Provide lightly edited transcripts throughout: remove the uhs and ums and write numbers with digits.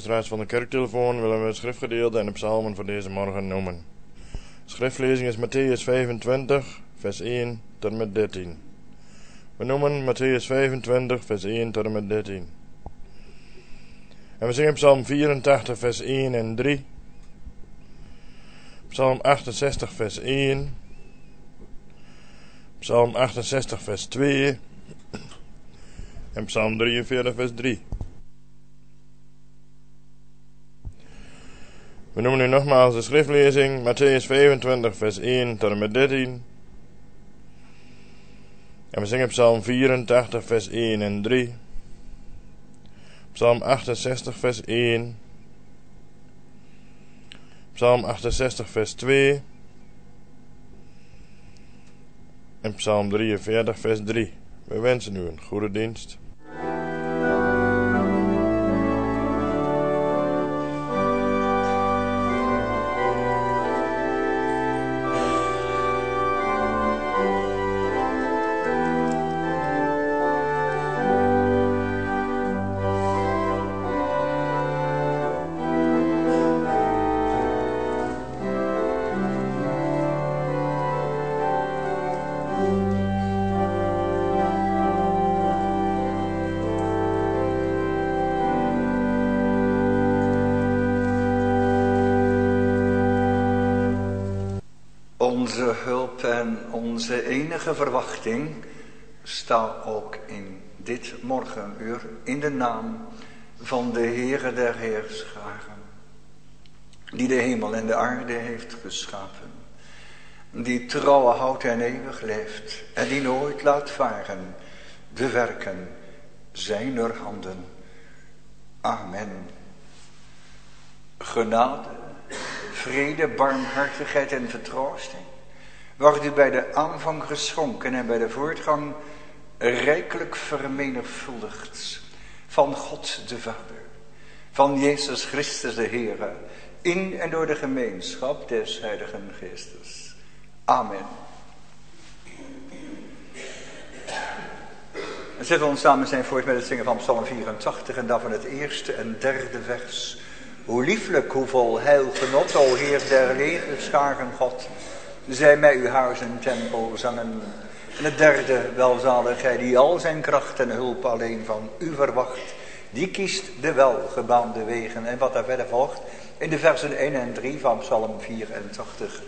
luisteraars van de kerktelefoon willen we het schriftgedeelte en de psalmen voor deze morgen noemen. Schriftlezing is Matthäus 25, vers 1 tot en met 13. We noemen Matthäus 25, vers 1 tot en met 13. En we zingen Psalm 84, vers 1 en 3. Psalm 68, vers 1. Psalm 68, vers 2. En Psalm 43, vers 3. We noemen nu nogmaals de schriftlezing, Matthäus 25, vers 1 tot en met 13. En we zingen Psalm 84, vers 1 en 3. Psalm 68, vers 1. Psalm 68, vers 2. En Psalm 43, vers 3. We wensen u een goede dienst. Onze hulp en onze enige verwachting staat ook in dit morgenuur in de naam van de Heere der Heerscharen, die de hemel en de aarde heeft geschapen, die trouw houdt en eeuwig leeft en die nooit laat varen de werken zijner handen. Amen. Genade, vrede, barmhartigheid en vertroosting wordt u bij de aanvang geschonken en bij de voortgang rijkelijk vermenigvuldigd van God de Vader, van Jezus Christus de Heere, in en door de gemeenschap des Heiligen Geestes. Amen. En zullen we ons samen zijn voort met het zingen van Psalm 84 en dan van het eerste en derde vers. Hoe lieflijk, hoe vol heil genot, o Heer der legerscharen God, zij mij uw huis en tempel zangen. En het derde, welzalig hij die al zijn kracht en hulp alleen van u verwacht, die kiest de welgebaande wegen. En wat daar verder volgt in de versen 1 en 3 van Psalm 84.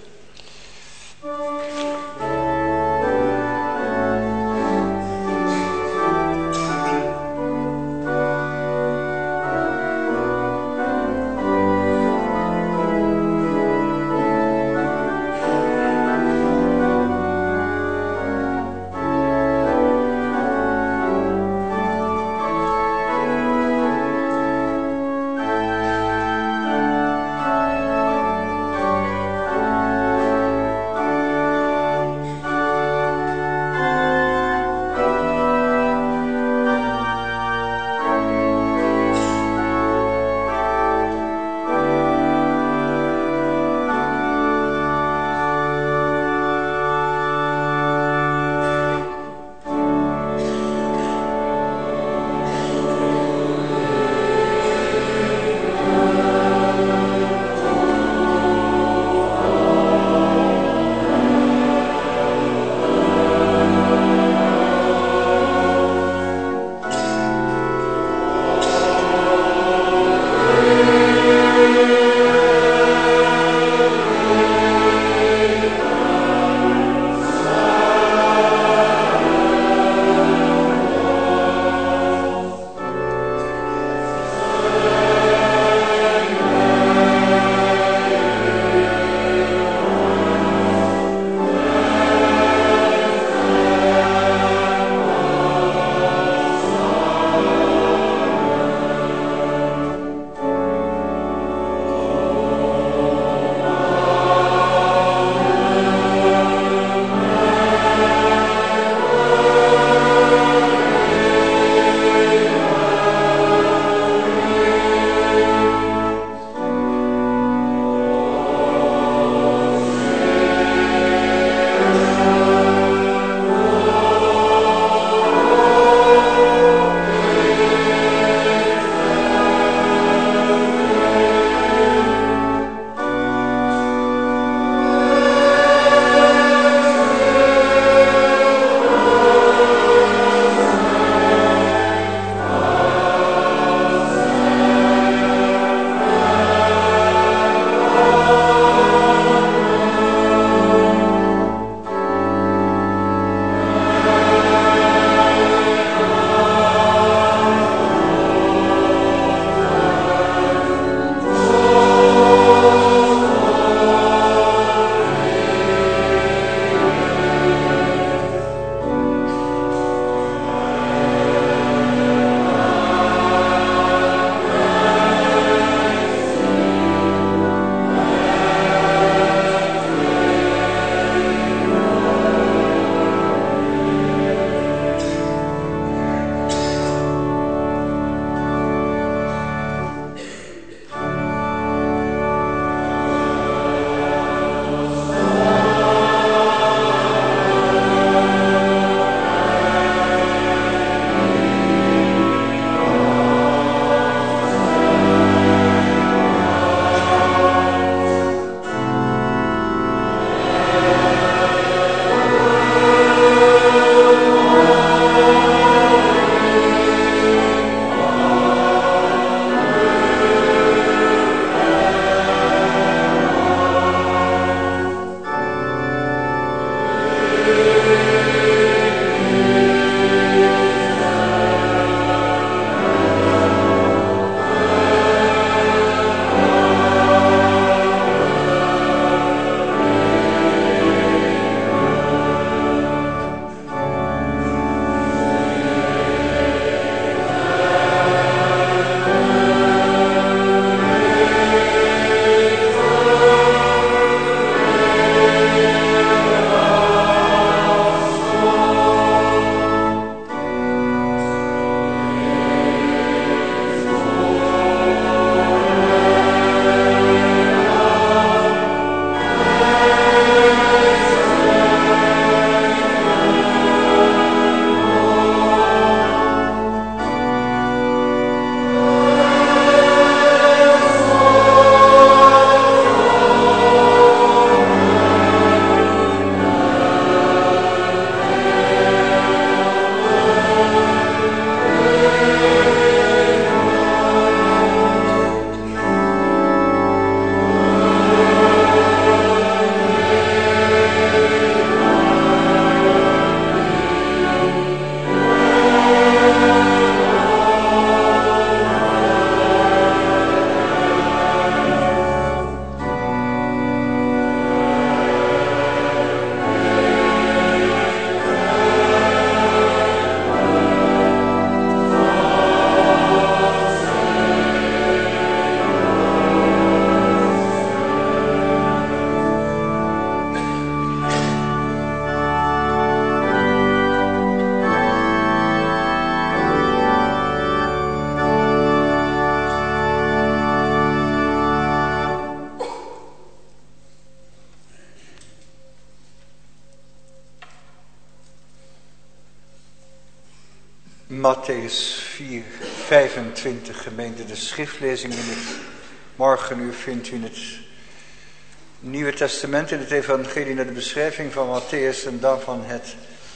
Mattheüs 4:25, gemeente. De schriftlezing in het morgenuur vindt u in het Nieuwe Testament, in het evangelie naar de beschrijving van Matthäus en daarvan het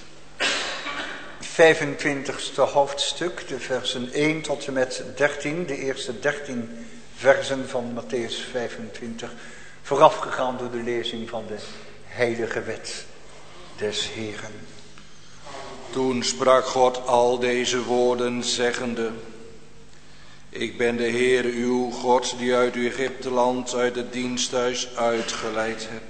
25ste hoofdstuk, de versen 1 tot en met 13, de eerste 13 versen van Matthäus 25, voorafgegaan door de lezing van de heilige wet des Heeren. Toen sprak God al deze woorden zeggende: Ik ben de Heere uw God, die uit Egypteland, uit het diensthuis uitgeleid heb.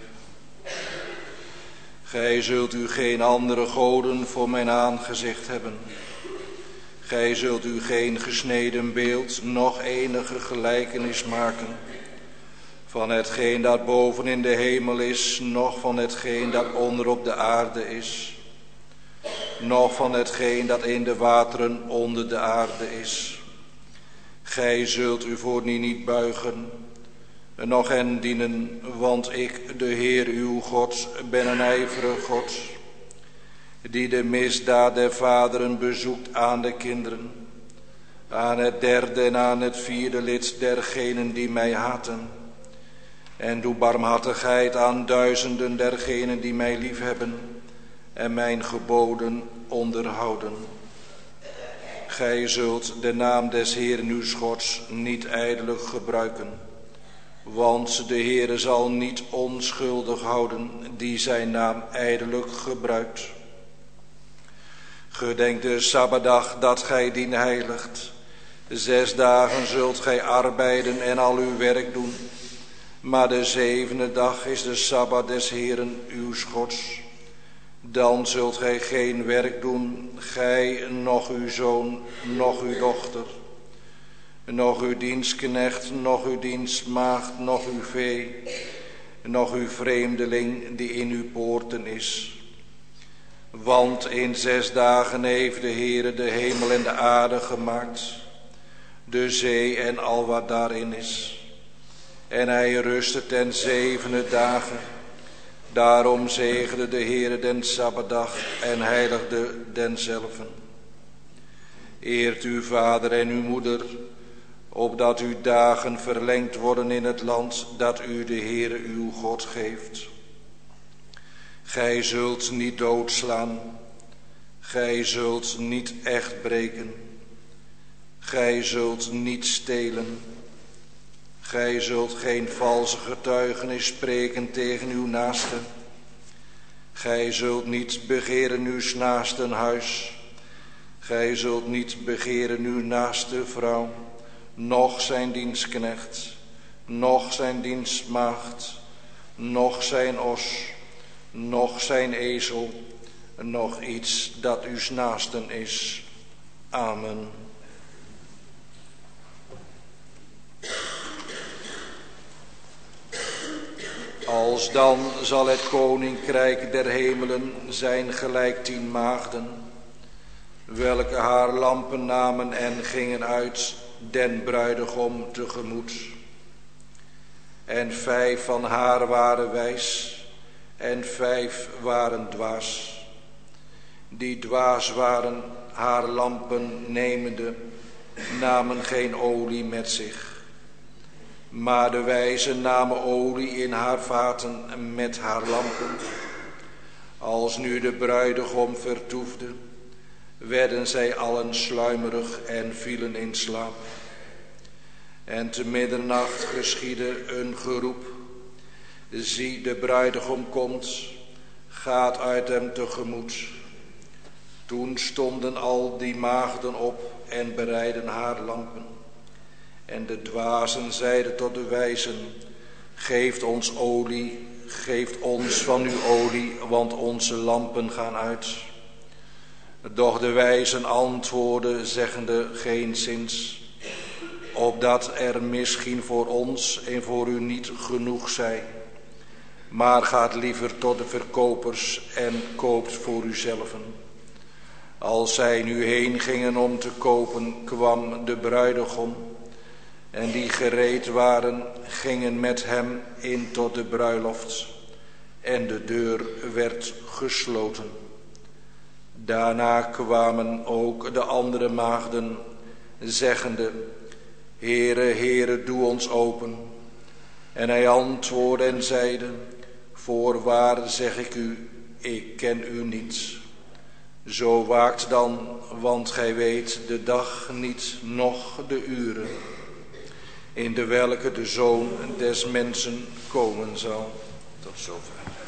Gij zult u geen andere goden voor mijn aangezicht hebben. Gij zult u geen gesneden beeld, noch enige gelijkenis maken van hetgeen dat boven in de hemel is, noch van hetgeen dat onder op de aarde is, noch van hetgeen dat in de wateren onder de aarde is. Gij zult u voor die niet buigen, noch hen dienen, want ik, de Heer uw God, ben een ijverig God, die de misdaad der vaderen bezoekt aan de kinderen, aan het derde en aan het vierde lid dergenen die mij haten, en doe barmhartigheid aan duizenden dergenen die mij liefhebben en mijn geboden onderhouden. Gij zult de naam des Heeren uws Gods niet ijdelijk gebruiken, want de Heere zal niet onschuldig houden die zijn naam ijdelijk gebruikt. Gedenk de Sabbatdag dat gij dien heiligt. 6 dagen zult gij arbeiden en al uw werk doen, maar de 7e dag is de Sabbat des Heeren uws Gods. Dan zult gij geen werk doen, gij, noch uw zoon, noch uw dochter, noch uw dienstknecht, noch uw dienstmaagd, noch uw vee, noch uw vreemdeling die in uw poorten is. Want in 6 dagen heeft de Heere de hemel en de aarde gemaakt, de zee en al wat daarin is. En hij rustte ten 7e dagen. Daarom zegende de Heere den Sabbatdag en heiligde denzelven. Eert uw vader en uw moeder, opdat uw dagen verlengd worden in het land dat u de Heere uw God geeft. Gij zult niet doodslaan, gij zult niet echt breken, gij zult niet stelen, gij zult geen valse getuigenis spreken tegen uw naaste, gij zult niet begeren uw naasten huis, gij zult niet begeren uw naaste vrouw, noch zijn dienstknecht, noch zijn dienstmaagd, noch zijn os, noch zijn ezel, noch iets dat uws naasten is. Amen. Alsdan zal het koninkrijk der hemelen zijn gelijk 10 maagden, welke haar lampen namen en gingen uit den bruidegom tegemoet. En 5 van haar waren wijs, en 5 waren dwaas. Die dwaas waren, haar lampen nemende, namen geen olie met zich. Maar de wijzen namen olie in haar vaten met haar lampen. Als nu de bruidegom vertoefde, werden zij allen sluimerig en vielen in slaap. En te middernacht geschiedde een geroep: zie, de bruidegom komt, gaat uit hem tegemoet. Toen stonden al die maagden op en bereidden haar lampen. En de dwazen zeiden tot de wijzen: geeft ons olie, geeft ons van uw olie, want onze lampen gaan uit. Doch de wijzen antwoordden, zeggende: geenszins, opdat er misschien voor ons en voor u niet genoeg zij. Maar gaat liever tot de verkopers en koopt voor uzelven. Als zij nu heen gingen om te kopen, kwam de bruidegom. En die gereed waren, gingen met hem in tot de bruiloft. En de deur werd gesloten. Daarna kwamen ook de andere maagden, zeggende: Heere, Heere, doe ons open. En hij antwoordde en zeide: Voorwaar zeg ik u, ik ken u niet. Zo waakt dan, want gij weet de dag niet, noch de uren, in de welke de Zoon des Mensen komen zal. Tot zover.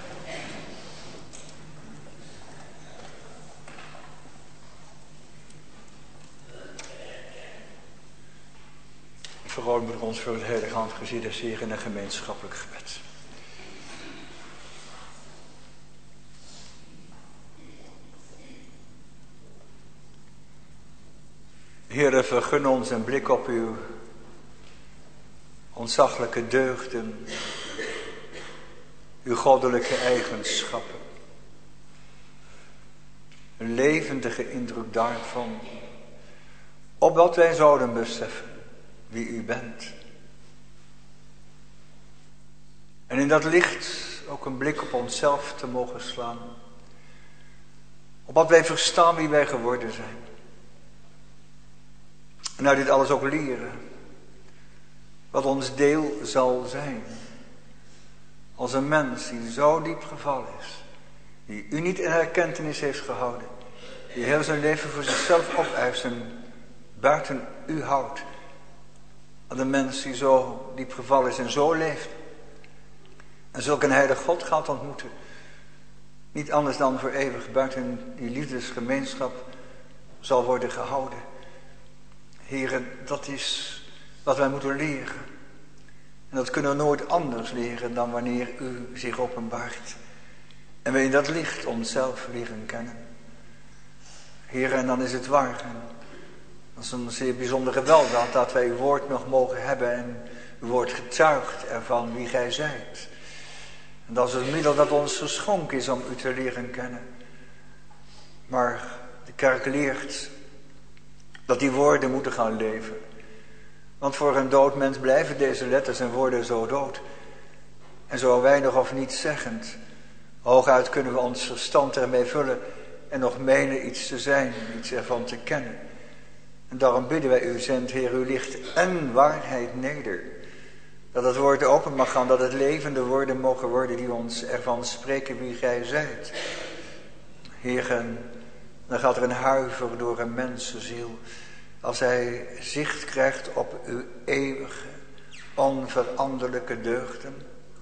Verhouden we ons voor het heilige handgezicht des Heeren in een gemeenschappelijk gebed. Heere, vergun ons een blik op uw ontzaglijke deugden, uw goddelijke eigenschappen. Een levendige indruk daarvan, opdat wij zouden beseffen wie u bent. En in dat licht ook een blik op onszelf te mogen slaan, opdat wij verstaan wie wij geworden zijn. En uit dit alles ook leren wat ons deel zal zijn. Als een mens die zo diep gevallen is, die u niet in herkentenis heeft gehouden, die heel zijn leven voor zichzelf opeist en buiten u houdt. Aan de mens die zo diep gevallen is en zo leeft. En zulk een heilige God gaat ontmoeten. Niet anders dan voor eeuwig buiten die liefdesgemeenschap zal worden gehouden. Heren, dat is wat wij moeten leren. En dat kunnen we nooit anders leren dan wanneer u zich openbaart. En wij in dat licht onszelf leren kennen. Heren, en dan is het waar. Dat is een zeer bijzondere weldaad dat wij uw woord nog mogen hebben en uw woord getuigt ervan wie gij zijt. En dat is het middel dat ons geschonken is om u te leren kennen. Maar de kerk leert dat die woorden moeten gaan leven. Want voor een dood mens blijven deze letters en woorden zo dood. En zo weinig of niets zeggend. Hooguit kunnen we ons verstand ermee vullen en nog menen iets te zijn, iets ervan te kennen. En daarom bidden wij u, zend Heer uw licht en waarheid neder. Dat het woord open mag gaan, dat het levende woorden mogen worden die ons ervan spreken wie gij zijt. Heeren, dan gaat er een huiver door een mensenziel als hij zicht krijgt op uw eeuwige, onveranderlijke deugden.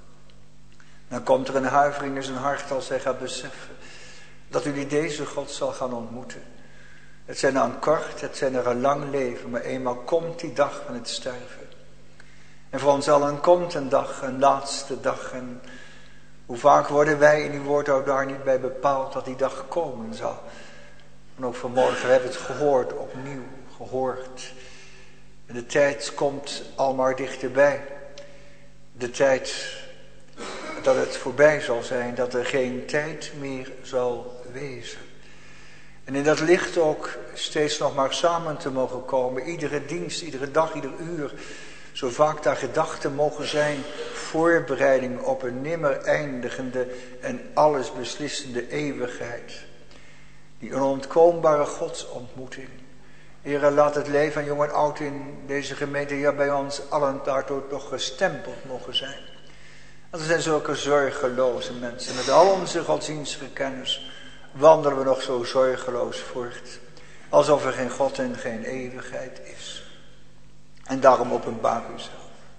Dan komt er een huivering in zijn hart als hij gaat beseffen dat u deze God zal gaan ontmoeten. Het zijn een kort, het zijn er een lang leven, maar eenmaal komt die dag van het sterven. En voor ons allen komt een dag, een laatste dag. En hoe vaak worden wij in uw woord ook daar niet bij bepaald dat die dag komen zal. En ook vanmorgen, we hebben het gehoord, opnieuw gehoord. En de tijd komt al maar dichterbij. De tijd dat het voorbij zal zijn, dat er geen tijd meer zal wezen. En in dat licht ook steeds nog maar samen te mogen komen. Iedere dienst, iedere dag, ieder uur. Zo vaak daar gedachten mogen zijn. Voorbereiding op een nimmer eindigende en alles beslissende eeuwigheid. Die onontkoombare godsontmoeting. Heere, laat het leven van jong en oud in deze gemeente, ja bij ons allen daardoor toch gestempeld mogen zijn. Want er zijn zulke zorgeloze mensen. Met al onze godsdienstige kennis wandelen we nog zo zorgeloos voort. Alsof er geen God en geen eeuwigheid is. En daarom openbaar u zelf.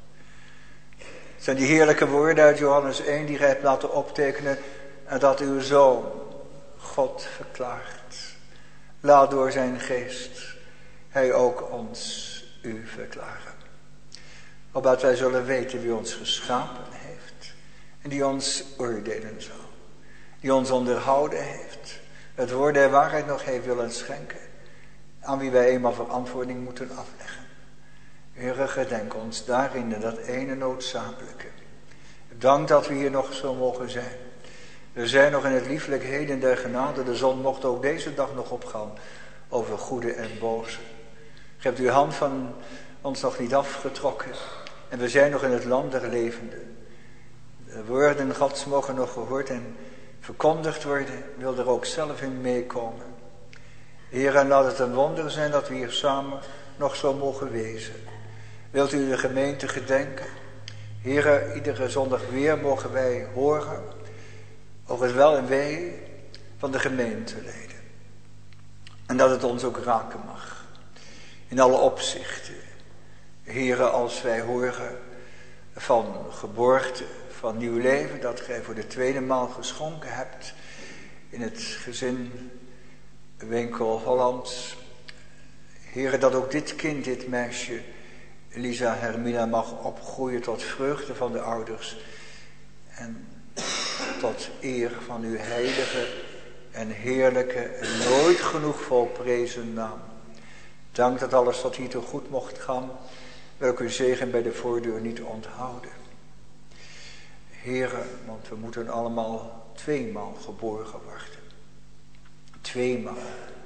Het zijn die heerlijke woorden uit Johannes 1 die gij hebt laten optekenen. En dat uw Zoon God verklaart. Laat door zijn geest hij ook ons u verklaren. Opdat wij zullen weten wie ons geschapen heeft. En die ons oordelen zal. Die ons onderhouden heeft. Het woord der waarheid nog heeft willen schenken. Aan wie wij eenmaal verantwoording moeten afleggen. Heere, gedenk ons daarin dat ene noodzakelijke. Dank dat we hier nog zo mogen zijn. We zijn nog in het lieflijk heden der genade. De zon mocht ook deze dag nog opgaan over goede en boze. Ge hebt uw hand van ons nog niet afgetrokken. En we zijn nog in het land der levenden. De woorden Gods mogen nog gehoord en verkondigd worden. Wil er ook zelf in meekomen. Heer, en laat het een wonder zijn dat we hier samen nog zo mogen wezen. Wilt u de gemeente gedenken? Heer, iedere zondag weer mogen wij horen over het wel en wee van de gemeenteleden. En dat het ons ook raken mag. In alle opzichten. Heer, als wij horen van geboorte, van nieuw leven, dat gij voor de tweede maal geschonken hebt in het gezin Winkel Holland. Heer, dat ook dit kind, dit meisje, Lisa Hermina, mag opgroeien tot vreugde van de ouders en tot eer van uw heilige en heerlijke en nooit genoeg volprezen naam. Dank dat alles tot hiertoe goed mocht gaan, welk uw zegen bij de voordeur niet onthouden. Heere, want we moeten allemaal tweemaal geboren worden. Tweemaal.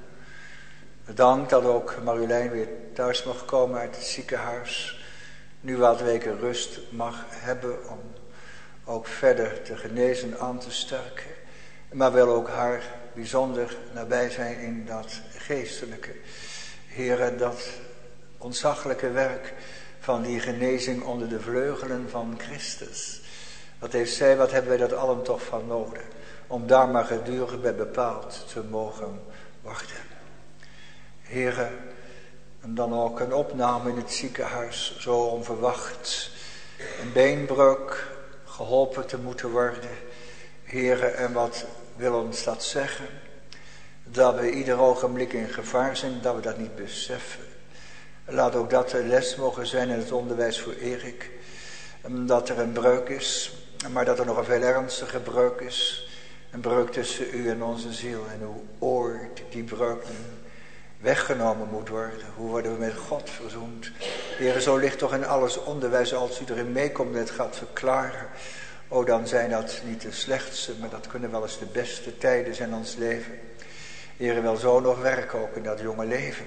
Dank dat ook Marjolein weer thuis mag komen uit het ziekenhuis. Nu wat weken rust mag hebben om ook verder te genezen, aan te sterken. Maar wel ook haar bijzonder nabij zijn in dat geestelijke. Heere, dat ontzaglijke werk van die genezing onder de vleugelen van Christus. Wat heeft zij, wat hebben wij dat allen toch van nodig? Om daar maar gedurig bij bepaald te mogen worden. Heere, en dan ook een opname in het ziekenhuis, zo onverwacht. Een beenbreuk, geholpen te moeten worden. Heere, en wat wil ons dat zeggen? Dat we ieder ogenblik in gevaar zijn, dat we dat niet beseffen. Laat ook dat de les mogen zijn in het onderwijs voor Erik. Dat er een breuk is, maar dat er nog een veel ernstiger breuk is. Een breuk tussen u en onze ziel. En hoe ooit die breuk weggenomen moet worden. Hoe worden we met God verzoend? Heer, zo ligt toch in alles onderwijs, als u erin meekomt en het gaat verklaren. Oh, dan zijn dat niet de slechtste, maar dat kunnen wel eens de beste tijden zijn in ons leven. Heer, wel zo nog werken ook in dat jonge leven.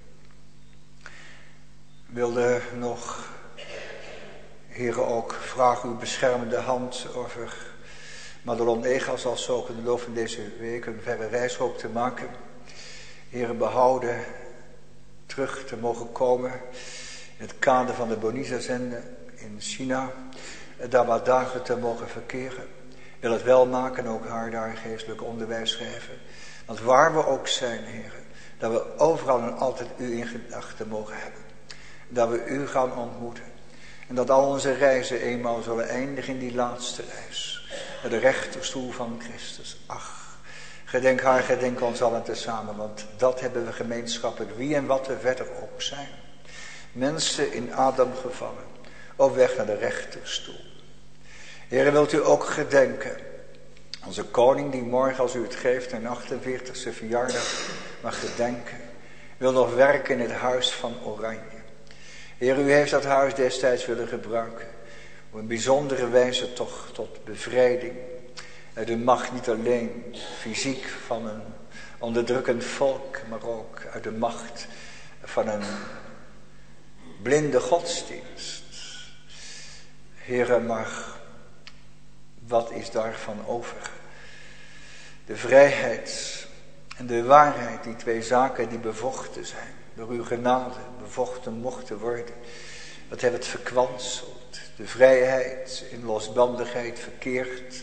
Wilde nog, Heer, ook vragen uw beschermende hand over Madelon Egas, als ze ook in de loop van deze week een verre reis hoop te maken. Heer, behouden terug te mogen komen in het kader van de Bonisa-zende in China. Daar wat dagen te mogen verkeren. Wil het wel maken, ook haar daar geestelijk onderwijs geven. Want waar we ook zijn, Heer, dat we overal en altijd u in gedachten mogen hebben. Dat we u gaan ontmoeten. En dat al onze reizen eenmaal zullen eindigen in die laatste reis. Naar de rechterstoel van Christus. Ach, gedenk haar, gedenk ons allen tezamen. Want dat hebben we gemeenschappelijk, wie en wat we verder ook zijn. Mensen in Adam gevangen. Op weg naar de rechterstoel. Heer, wilt u ook gedenken. Onze koning die morgen, als u het geeft, zijn 48e verjaardag mag gedenken. Wil nog werken in het huis van Oranje. Heer, u heeft dat huis destijds willen gebruiken. Op een bijzondere wijze toch tot bevrijding. Uit de macht niet alleen fysiek van een onderdrukkend volk, maar ook uit de macht van een blinde godsdienst. Heer, maar wat is daarvan over? De vrijheid en de waarheid, die twee zaken die bevochten zijn. Door uw genade bevochten mochten worden. Wat heeft het verkwanseld. De vrijheid in losbandigheid verkeerd.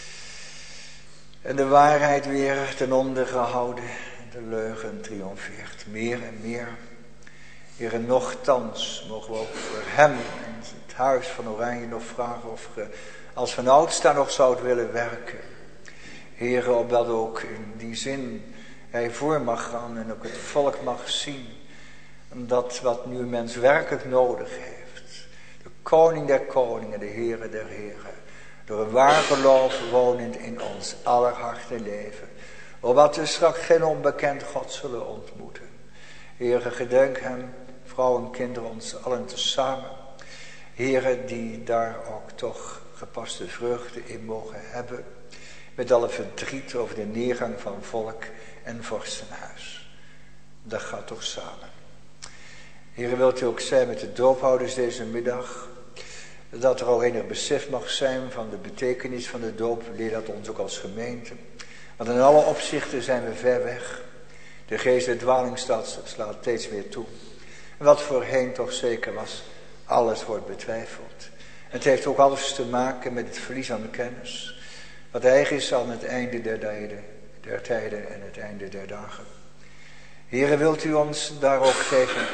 En de waarheid weer ten onder gehouden. En de leugen triomfeert meer en meer. Heer, nochtans mogen we ook voor hem en het huis van Oranje nog vragen of ge als van ouds daar nog zou willen werken. Heer, opdat ook in die zin hij voor mag gaan en ook het volk mag zien. Dat wat nu een mens werkelijk nodig heeft. De koning der koningen, de Heere der heren. Door een waar geloof wonend in ons aller hart en leven. Opdat we straks geen onbekend God zullen ontmoeten. Heere, gedenk hem, vrouw en kinderen, ons allen tezamen. Heere, die daar ook toch gepaste vreugde in mogen hebben. Met alle verdriet over de neergang van volk en vorstenhuis. Dat gaat toch samen. Heere, wilt u ook zijn met de doophouders deze middag. Dat er al enig besef mag zijn van de betekenis van de doop. Leer dat ons ook als gemeente. Want in alle opzichten zijn we ver weg. De geest der dwaling slaat steeds weer toe. En wat voorheen toch zeker was, alles wordt betwijfeld. Het heeft ook alles te maken met het verlies aan de kennis. Wat eigen is aan het einde der tijden en het einde der dagen. Heere, wilt u ons daar ook geven,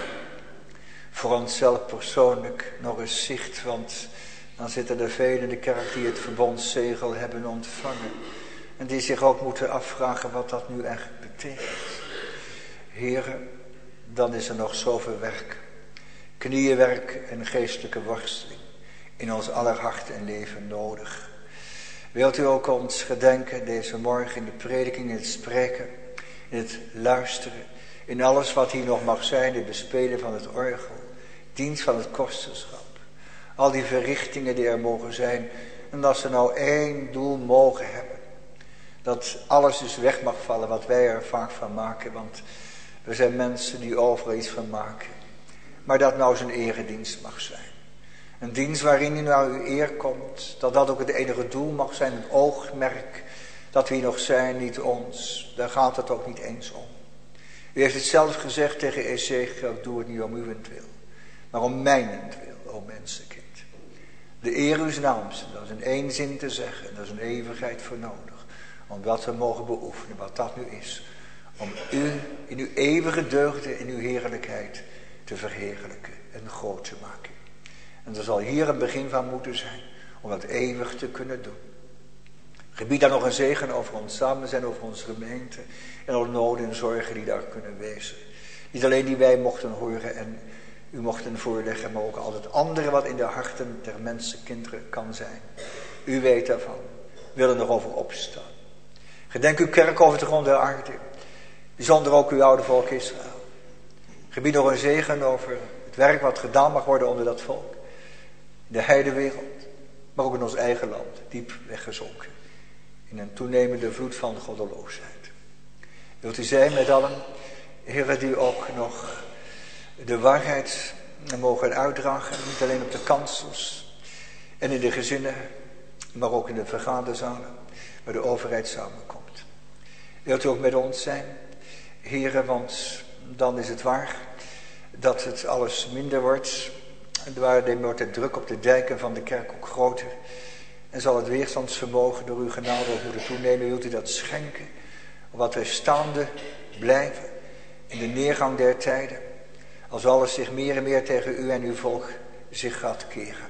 voor onszelf persoonlijk nog eens zicht, want dan zitten er velen in de kerk die het verbondszegel hebben ontvangen. En die zich ook moeten afvragen wat dat nu echt betekent. Heere, dan is er nog zoveel werk. Knieënwerk en geestelijke worsteling in ons aller hart en leven nodig. Wilt u ook ons gedenken deze morgen in de prediking, in het spreken, in het luisteren, in alles wat hier nog mag zijn, het bespelen van het orgel, dienst van het kosterschap. Al die verrichtingen die er mogen zijn. En dat ze nou één doel mogen hebben. Dat alles dus weg mag vallen wat wij er vaak van maken. Want we zijn mensen die overal iets van maken. Maar dat nou zijn eredienst mag zijn. Een dienst waarin u nou uw eer komt. Dat dat ook het enige doel mag zijn. Een oogmerk. Dat we hier nog zijn, niet ons. Daar gaat het ook niet eens om. U heeft het zelf gezegd tegen Ezekiel. Ik doe het niet om uwentwil. Maar om mijnentwil, o mensenkind. De eer uws naams, dat is in één zin te zeggen. Dat is een eeuwigheid voor nodig. Om dat we mogen beoefenen, wat dat nu is. Om u in uw eeuwige deugden, in uw heerlijkheid te verheerlijken en groot te maken. En er zal hier een begin van moeten zijn. Om dat eeuwig te kunnen doen. Gebied daar nog een zegen over ons samen zijn, over onze gemeente. En alle noden en zorgen die daar kunnen wezen. Niet alleen die wij mochten horen en u mochten voorleggen, maar ook al het andere wat in de harten der mensenkinderen kan zijn. U weet daarvan. Wil er nog over opstaan. Gedenk uw kerk over de grond der aarde. Bijzonder ook uw oude volk Israël. Gebied nog een zegen over het werk wat gedaan mag worden onder dat volk. In de heidewereld, maar ook in ons eigen land, diep weggezonken. In een toenemende vloed van goddeloosheid. Wilt u zijn met allen, heren, die ook nog de waarheid mogen uitdragen, niet alleen op de kansels en in de gezinnen, maar ook in de vergaderzalen, waar de overheid samenkomt. Wilt u ook met ons zijn, heren, want dan is het waar dat het alles minder wordt. En wordt de druk op de dijken van de kerk ook groter. En zal het weerstandsvermogen door uw genade ook moeten toenemen. Wilt u dat schenken, opdat wij staande blijven in de neergang der tijden. Als alles zich meer en meer tegen u en uw volk zich gaat keren.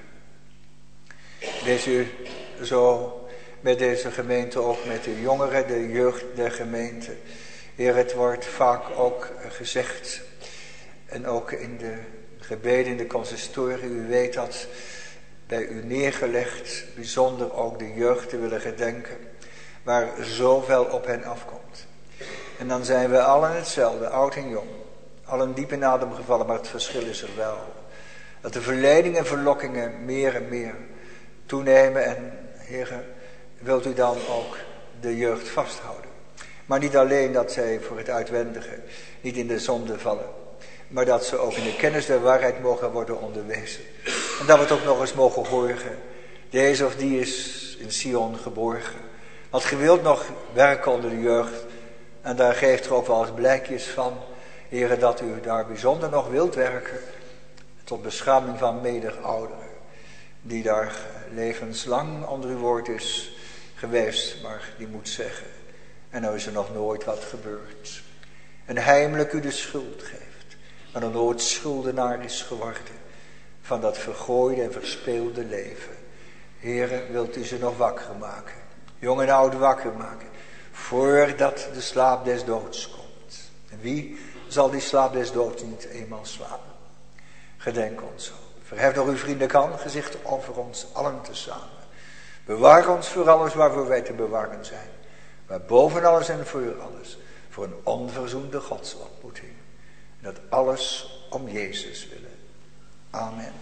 Wees u zo met deze gemeente, ook met de jongeren, de jeugd der gemeente. Heer, het wordt vaak ook gezegd. En ook in de gebeden in de consistorie. U weet dat bij u neergelegd. Bijzonder ook de jeugd te willen gedenken. Waar zoveel op hen afkomt. En dan zijn we allen hetzelfde, oud en jong. Allen diep in adem gevallen, maar het verschil is er wel. Dat de verleidingen en verlokkingen meer en meer toenemen. En heren, wilt u dan ook de jeugd vasthouden. Maar niet alleen dat zij voor het uitwendige niet in de zonde vallen. Maar dat ze ook in de kennis der waarheid mogen worden onderwezen. En dat we het ook nog eens mogen horen. Deze of die is in Sion geborgen. Want ge wilt nog werken onder de jeugd. En daar geeft er ook wel eens blijkjes van. Heren, dat u daar bijzonder nog wilt werken. Tot beschaming van medig ouderen. Die daar levenslang onder uw woord is geweest. Maar die moet zeggen. En nou is er nog nooit wat gebeurd. En heimelijk u de schuld geeft. Maar nog nooit schuldenaar is geworden. Van dat vergooide en verspeelde leven. Heren, wilt u ze nog wakker maken. Jong en oud wakker maken. Voordat de slaap des doods komt. En wie zal die slaap des doods niet eenmaal slapen? Gedenk ons zo. Verhef nog uw vriendelijk aangezicht over ons allen tezamen. Bewaar ons voor alles waarvoor wij te bewaren zijn. Maar boven alles en voor alles. Voor een onverzoende godsontmoeting. En dat alles om Jezus willen. Amen.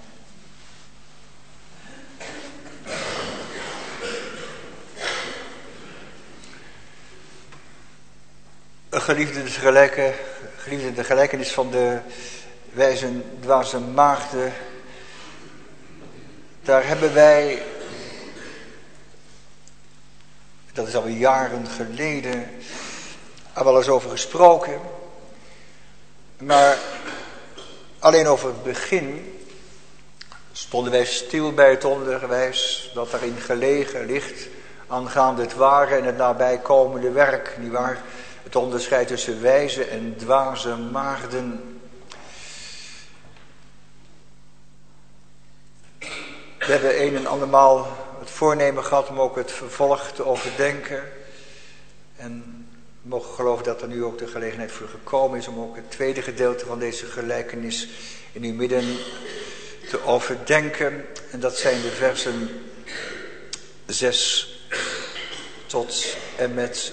Geliefde de gelijkenis van de wijze en dwaze maagden. Daar hebben wij, dat is alweer jaren geleden, al wel eens over gesproken. Maar alleen over het begin stonden wij stil bij het onderwijs dat daarin gelegen ligt aangaande het ware en het nabijkomende werk, nietwaar? Het onderscheid tussen wijze en dwaze maagden. We hebben een en andermaal het voornemen gehad om ook het vervolg te overdenken. En we mogen geloven dat er nu ook de gelegenheid voor gekomen is om ook het tweede gedeelte van deze gelijkenis in uw midden te overdenken. En dat zijn de versen 6 tot en met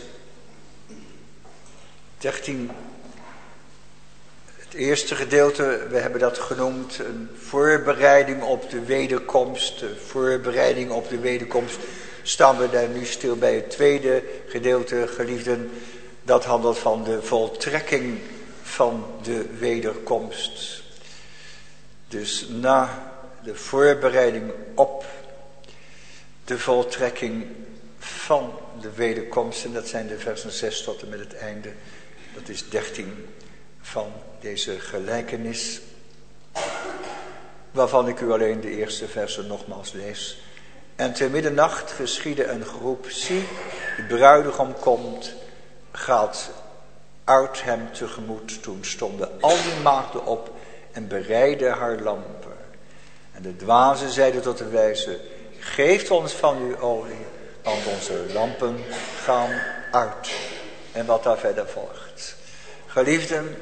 13. Het eerste gedeelte, we hebben dat genoemd, een voorbereiding op de wederkomst. De voorbereiding op de wederkomst. Staan we daar nu stil bij het tweede gedeelte, geliefden. Dat handelt van de voltrekking van de wederkomst. Dus na de voorbereiding op de voltrekking van de wederkomst. En dat zijn de versen 6 tot en met het einde. Dat is 13 van deze gelijkenis. Waarvan ik u alleen de eerste versen nogmaals lees. En te middernacht geschiedde een geroep. Zie, de bruidegom komt, gaat uit hem tegemoet. Toen stonden al die maagden op en bereidden haar lampen. En de dwazen zeiden tot de wijze, geeft ons van uw olie, want onze lampen gaan uit. En wat daar verder volgt. Geliefden,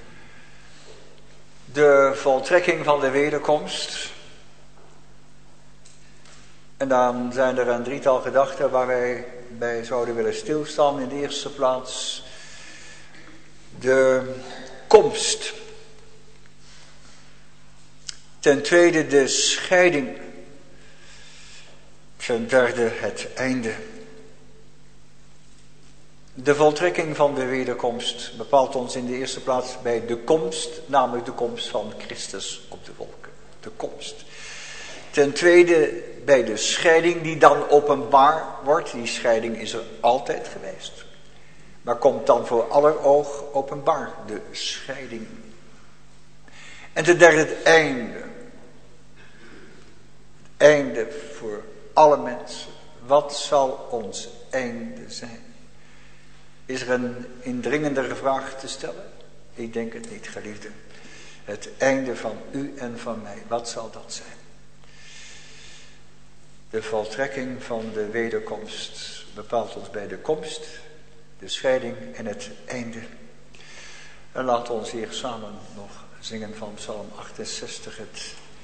de voltrekking van de wederkomst. En dan zijn er een drietal gedachten waar wij bij zouden willen stilstaan. In de eerste plaats de komst. Ten tweede de scheiding. Ten derde het einde. De voltrekking van de wederkomst bepaalt ons in de eerste plaats bij de komst, namelijk de komst van Christus op de wolken. De komst. Ten tweede bij de scheiding die dan openbaar wordt. Die scheiding is er altijd geweest. Maar komt dan voor aller oog openbaar. De scheiding. En ten derde het einde. Het einde voor alle mensen. Wat zal ons einde zijn? Is er een indringendere vraag te stellen? Ik denk het niet, geliefde. Het einde van u en van mij. Wat zal dat zijn? De voltrekking van de wederkomst bepaalt ons bij de komst, de scheiding en het einde. En laat ons hier samen nog zingen van Psalm 68, het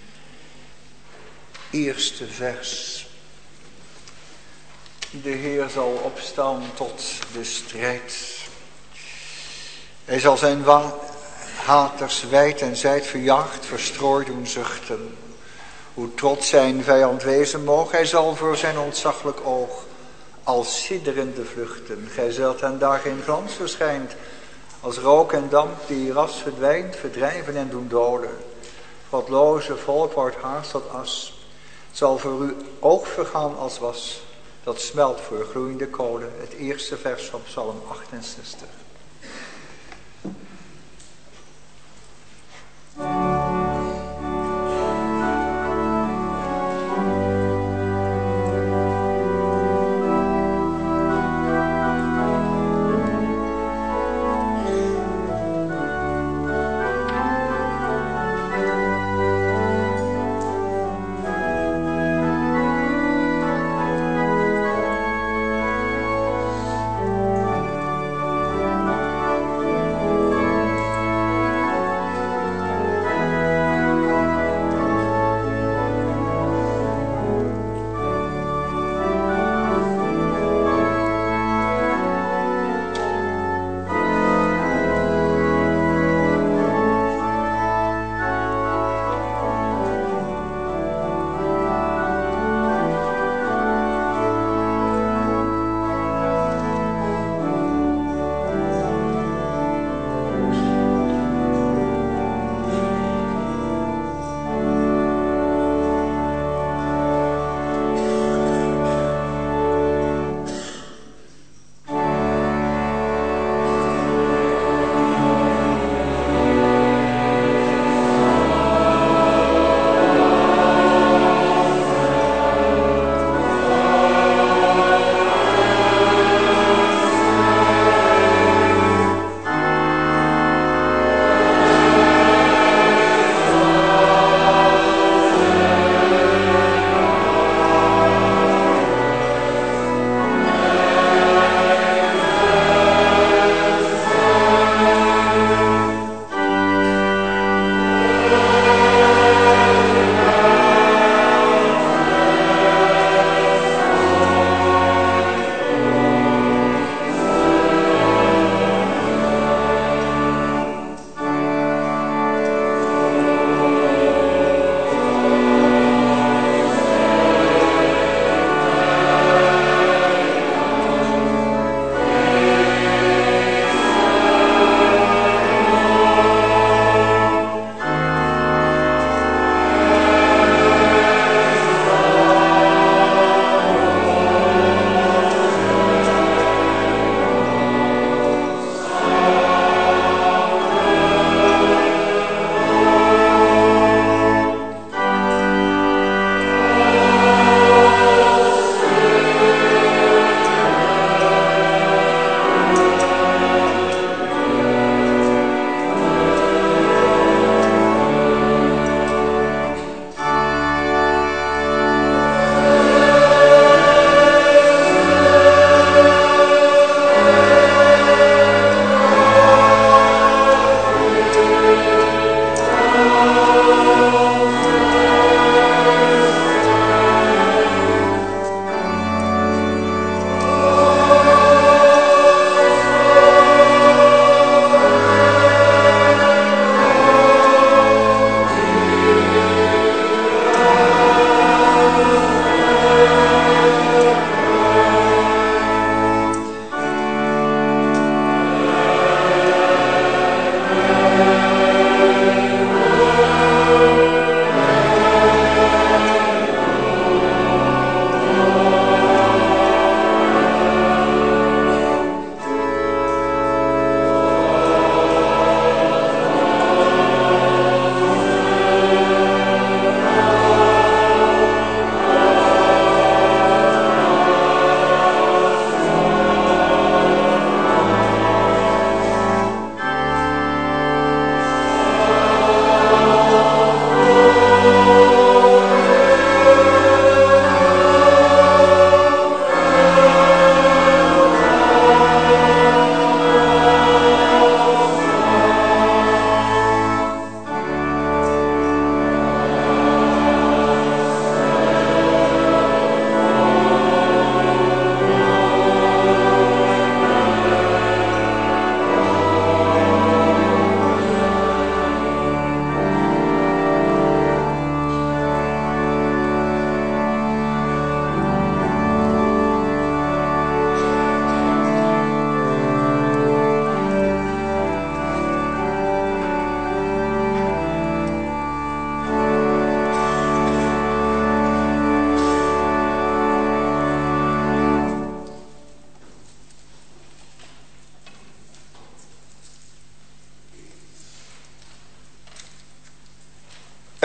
eerste vers. De Heer zal opstaan tot de strijd. Hij zal zijn haters wijd en zijd verjaagd, verstrooid doen zuchten. Hoe trots zijn vijand wezen moog, hij zal voor zijn ontzaglijk oog als sidderende vluchten. Gij zult hen daar in glans verschijnt, als rook en damp die ras verdwijnt, verdrijven en doen doden. Godloze volk wordt haast tot as. Het zal voor uw oog vergaan als was, dat smelt voor gloeiende kolen. Het eerste vers van Psalm 68.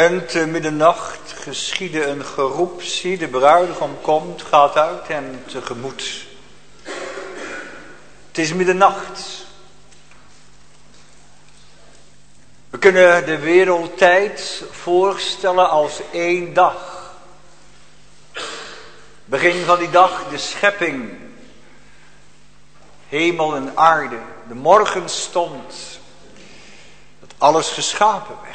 En te middernacht geschiedde een geroep, zie de bruidegom komt, gaat uit hem tegemoet. Het is middernacht. We kunnen de wereldtijd voorstellen als één dag. Begin van die dag, de schepping. Hemel en aarde, de morgenstond. Dat alles geschapen werd.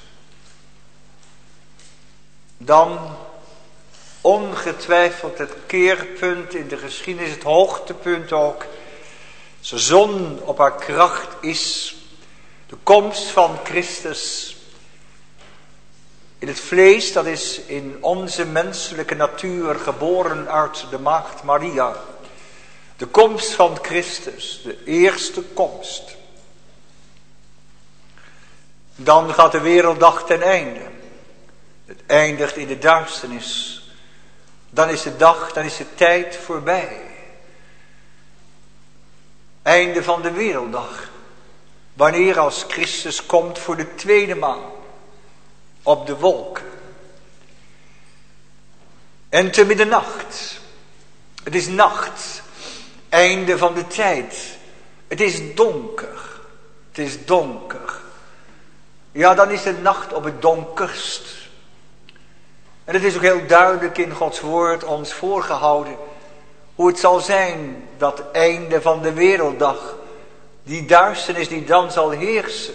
Dan ongetwijfeld het keerpunt in de geschiedenis, het hoogtepunt ook. Als de zon op haar kracht is, de komst van Christus in het vlees, dat is in onze menselijke natuur geboren uit de maagd Maria. De komst van Christus, de eerste komst. Dan gaat de werelddag ten einde. Het eindigt in de duisternis. Dan is de dag, dan is de tijd voorbij. Einde van de werelddag. Wanneer als Christus komt voor de tweede maal. Op de wolken. En te middernacht. Het is nacht. Einde van de tijd. Het is donker. Het is donker. Ja, dan is de nacht op het donkerst. En het is ook heel duidelijk in Gods woord ons voorgehouden. Hoe het zal zijn, dat einde van de werelddag. Die duisternis die dan zal heersen.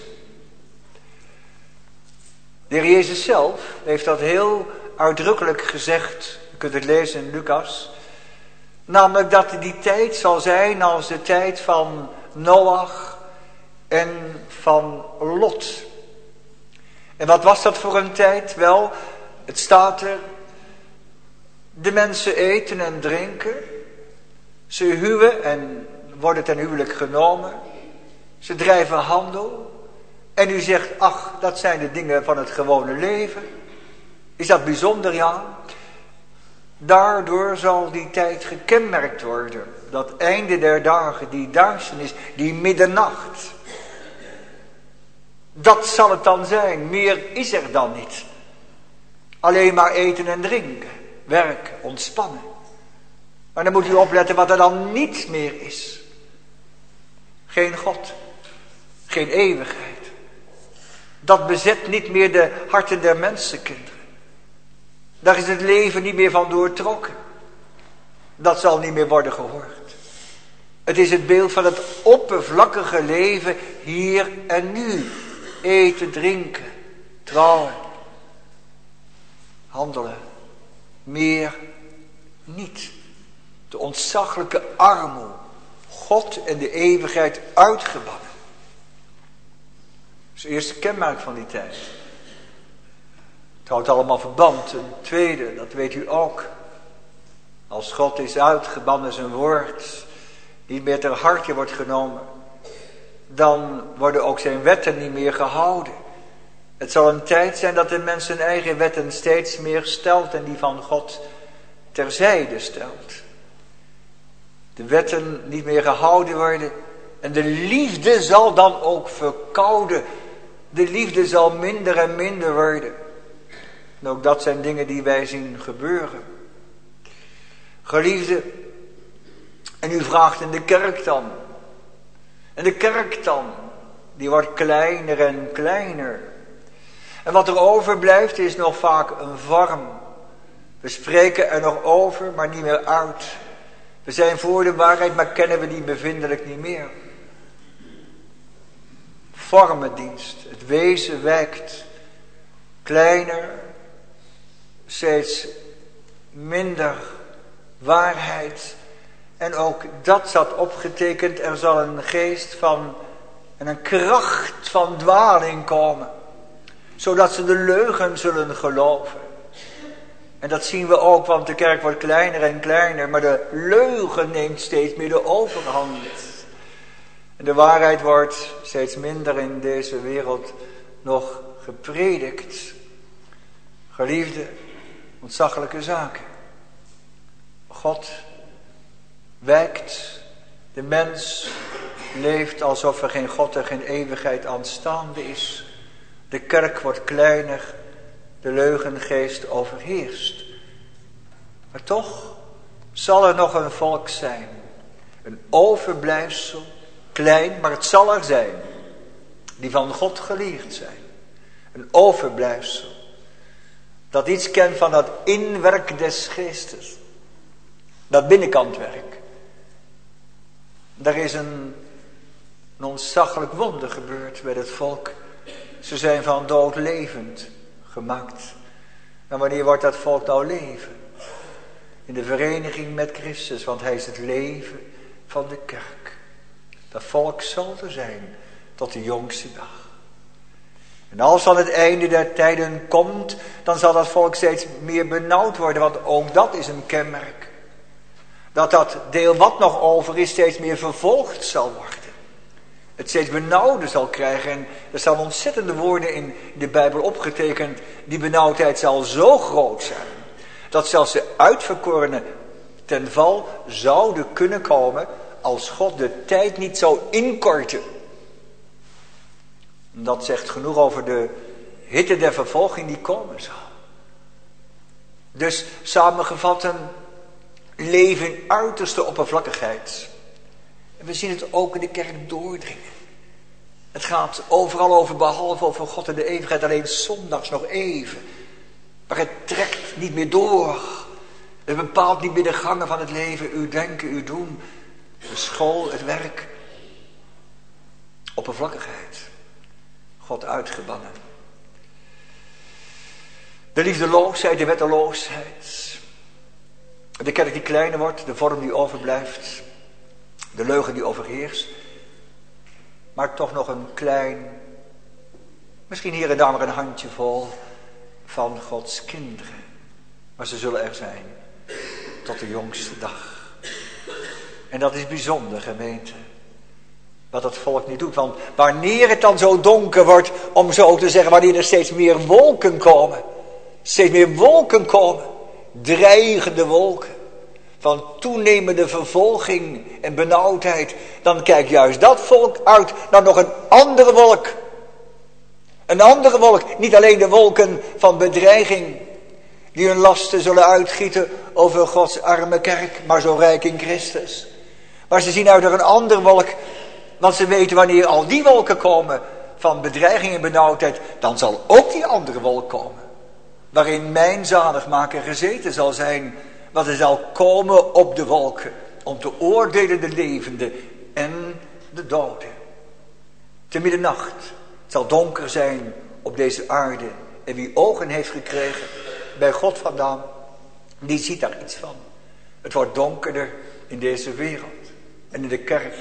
De Heer Jezus zelf heeft dat heel uitdrukkelijk gezegd. Je kunt het lezen in Lucas. Namelijk dat die tijd zal zijn als de tijd van Noach en van Lot. En wat was dat voor een tijd? Wel, het staat er. De mensen eten en drinken. Ze huwen en worden ten huwelijk genomen. Ze drijven handel. En u zegt, ach, dat zijn de dingen van het gewone leven. Is dat bijzonder? Ja. Daardoor zal die tijd gekenmerkt worden. Dat einde der dagen, die duisternis, die middernacht. Dat zal het dan zijn. Meer is er dan niet. Alleen maar eten en drinken. Werk, ontspannen. Maar dan moet u opletten wat er dan niet meer is. Geen God. Geen eeuwigheid. Dat bezet niet meer de harten der mensenkinderen. Daar is het leven niet meer van doortrokken. Dat zal niet meer worden gehoord. Het is het beeld van het oppervlakkige leven hier en nu. Eten, drinken, trouwen, handelen. Meer niet. De ontzaglijke armoede. God en de eeuwigheid uitgebannen. Dat is het eerste kenmerk van die tijd. Het houdt allemaal verband. Een tweede, dat weet u ook. Als God is uitgebannen, zijn woord niet meer ter harte wordt genomen, dan worden ook zijn wetten niet meer gehouden. Het zal een tijd zijn dat de mens zijn eigen wetten steeds meer stelt en die van God terzijde stelt. De wetten niet meer gehouden worden en de liefde zal dan ook verkouden. De liefde zal minder en minder worden. En ook dat zijn dingen die wij zien gebeuren. Geliefde, en u vraagt in de kerk dan. En de kerk dan, die wordt kleiner en kleiner. En wat er overblijft is nog vaak een vorm. We spreken er nog over, maar niet meer uit. We zijn voor de waarheid, maar kennen we die bevindelijk niet meer. Vormendienst, het wezen wijkt. Kleiner, steeds minder waarheid. En ook dat zat opgetekend, er zal een geest van en een kracht van dwaling komen. Zodat ze de leugen zullen geloven. En dat zien we ook, want de kerk wordt kleiner en kleiner. Maar de leugen neemt steeds meer de overhand. En de waarheid wordt steeds minder in deze wereld nog gepredikt. Geliefde, ontzaglijke zaken. God wijkt. De mens leeft alsof er geen God en geen eeuwigheid aanstaande is. De kerk wordt kleiner de leugengeest overheerst. Maar toch zal er nog een volk zijn. Een overblijfsel, klein, maar het zal er zijn. Die van God geleerd zijn. Een overblijfsel. Dat iets kent van dat inwerk des geestes. Dat binnenkantwerk. Daar is een ontzaglijk wonder gebeurd bij het volk. Ze zijn van dood levend gemaakt. En wanneer wordt dat volk nou leven? In de vereniging met Christus, want hij is het leven van de kerk. Dat volk zal er zijn tot de jongste dag. En als dan het einde der tijden komt, dan zal dat volk steeds meer benauwd worden, want ook dat is een kenmerk. Dat deel wat nog over is steeds meer vervolgd zal worden. Het steeds benauwder zal krijgen. En er staan ontzettende woorden in de Bijbel opgetekend. Die benauwdheid zal zo groot zijn. Dat zelfs de uitverkorenen ten val zouden kunnen komen. Als God de tijd niet zou inkorten. Dat zegt genoeg over de hitte der vervolging die komen zal. Dus samengevat een leven in uiterste oppervlakkigheid. En we zien het ook in de kerk doordringen. Het gaat overal over, behalve over God en de eeuwigheid, alleen zondags nog even. Maar het trekt niet meer door. Het bepaalt niet meer de gangen van het leven, uw denken, uw doen. De school, het werk. Oppervlakkigheid. God uitgebannen. De liefdeloosheid, de wetteloosheid. De kerk die kleiner wordt, de vorm die overblijft. De leugen die overheerst. Maar toch nog een klein, misschien hier en daar maar een handjevol van Gods kinderen. Maar ze zullen er zijn tot de jongste dag. En dat is bijzonder, gemeente. Wat het volk niet doet. Want wanneer het dan zo donker wordt, om zo te zeggen, wanneer er steeds meer wolken komen. Steeds meer wolken komen. Dreigende wolken. Van toenemende vervolging en benauwdheid. Dan kijkt juist dat volk uit naar nog een andere wolk. Een andere wolk. Niet alleen de wolken van bedreiging. Die hun lasten zullen uitgieten over Gods arme kerk. Maar zo rijk in Christus. Maar ze zien uit naar een andere wolk. Want ze weten wanneer al die wolken komen van bedreiging en benauwdheid. Dan zal ook die andere wolk komen. Waarin mijn zaligmaker gezeten zal zijn. Want hij zal komen op de wolken. Om te oordelen de levenden en de doden. Te middernacht. Het zal donker zijn op deze aarde. En wie ogen heeft gekregen bij God vandaan. Die ziet daar iets van. Het wordt donkerder in deze wereld. En in de kerk.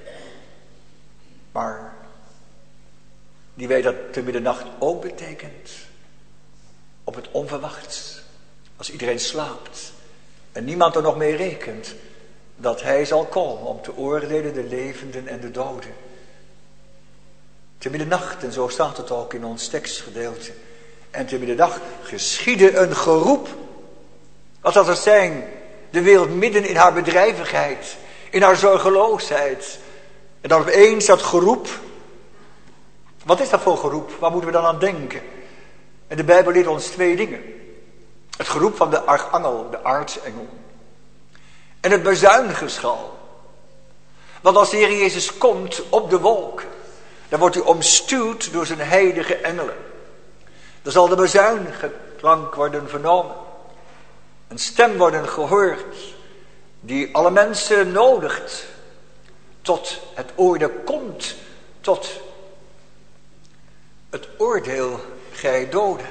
Maar die weet dat te middernacht ook betekent. Op het onverwachts. Als iedereen slaapt. En niemand er nog mee rekent. Dat hij zal komen om te oordelen de levenden en de doden. Te middernacht, en zo staat het ook in ons tekstgedeelte. En te middernacht geschiedde een geroep. Wat zal het zijn? De wereld midden in haar bedrijvigheid. In haar zorgeloosheid. En dan opeens dat geroep. Wat is dat voor geroep? Waar moeten we dan aan denken? En de Bijbel leert ons twee dingen. Het geroep van de archangel, de aartsengel. En het bezuingeschal. Want als de Heer Jezus komt op de wolk, dan wordt hij omstuwd door zijn heilige engelen. Dan zal de bezuingeklank worden vernomen. Een stem worden gehoord, die alle mensen nodigt. Tot het oordeel komt, tot het oordeel gij doden.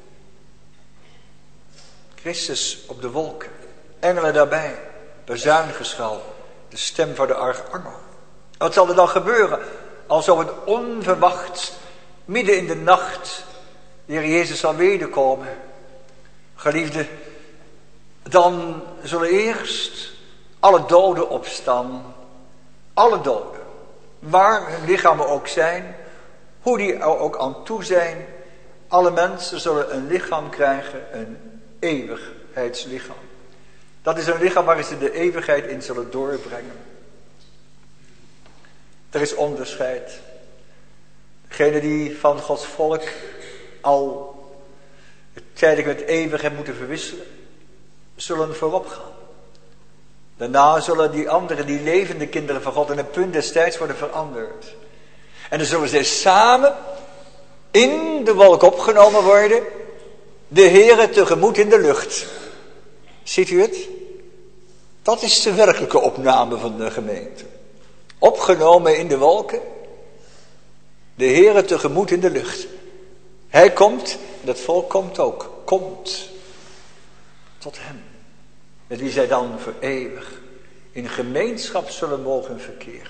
Christus op de wolken, engelen daarbij, bezuingeschal, de stem van de archangel. Wat zal er dan gebeuren als op het onverwachts, midden in de nacht, de Heer Jezus zal wederkomen? Geliefde, dan zullen eerst alle doden opstaan. Alle doden, waar hun lichamen ook zijn, hoe die er ook aan toe zijn. Alle mensen zullen een lichaam krijgen, een eeuwigheidslichaam. Dat is een lichaam waar ze de eeuwigheid in zullen doorbrengen. Er is onderscheid. Degenen die van Gods volk al tijdelijk met eeuwigheid moeten verwisselen, zullen voorop gaan. Daarna zullen die andere, die levende kinderen van God, in een punt des tijds worden veranderd. En dan zullen zij samen in de wolk opgenomen worden, de Heere tegemoet in de lucht. Ziet u het? Dat is de werkelijke opname van de gemeente. Opgenomen in de wolken, de Heere tegemoet in de lucht. Hij komt, en het volk komt ook, komt tot hem. Met wie zij dan voor eeuwig in gemeenschap zullen mogen verkeren.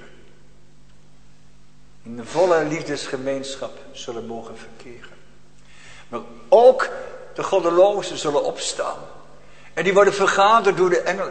In een volle liefdesgemeenschap zullen mogen verkeren. Maar ook de goddelozen zullen opstaan. En die worden vergaderd door de engelen.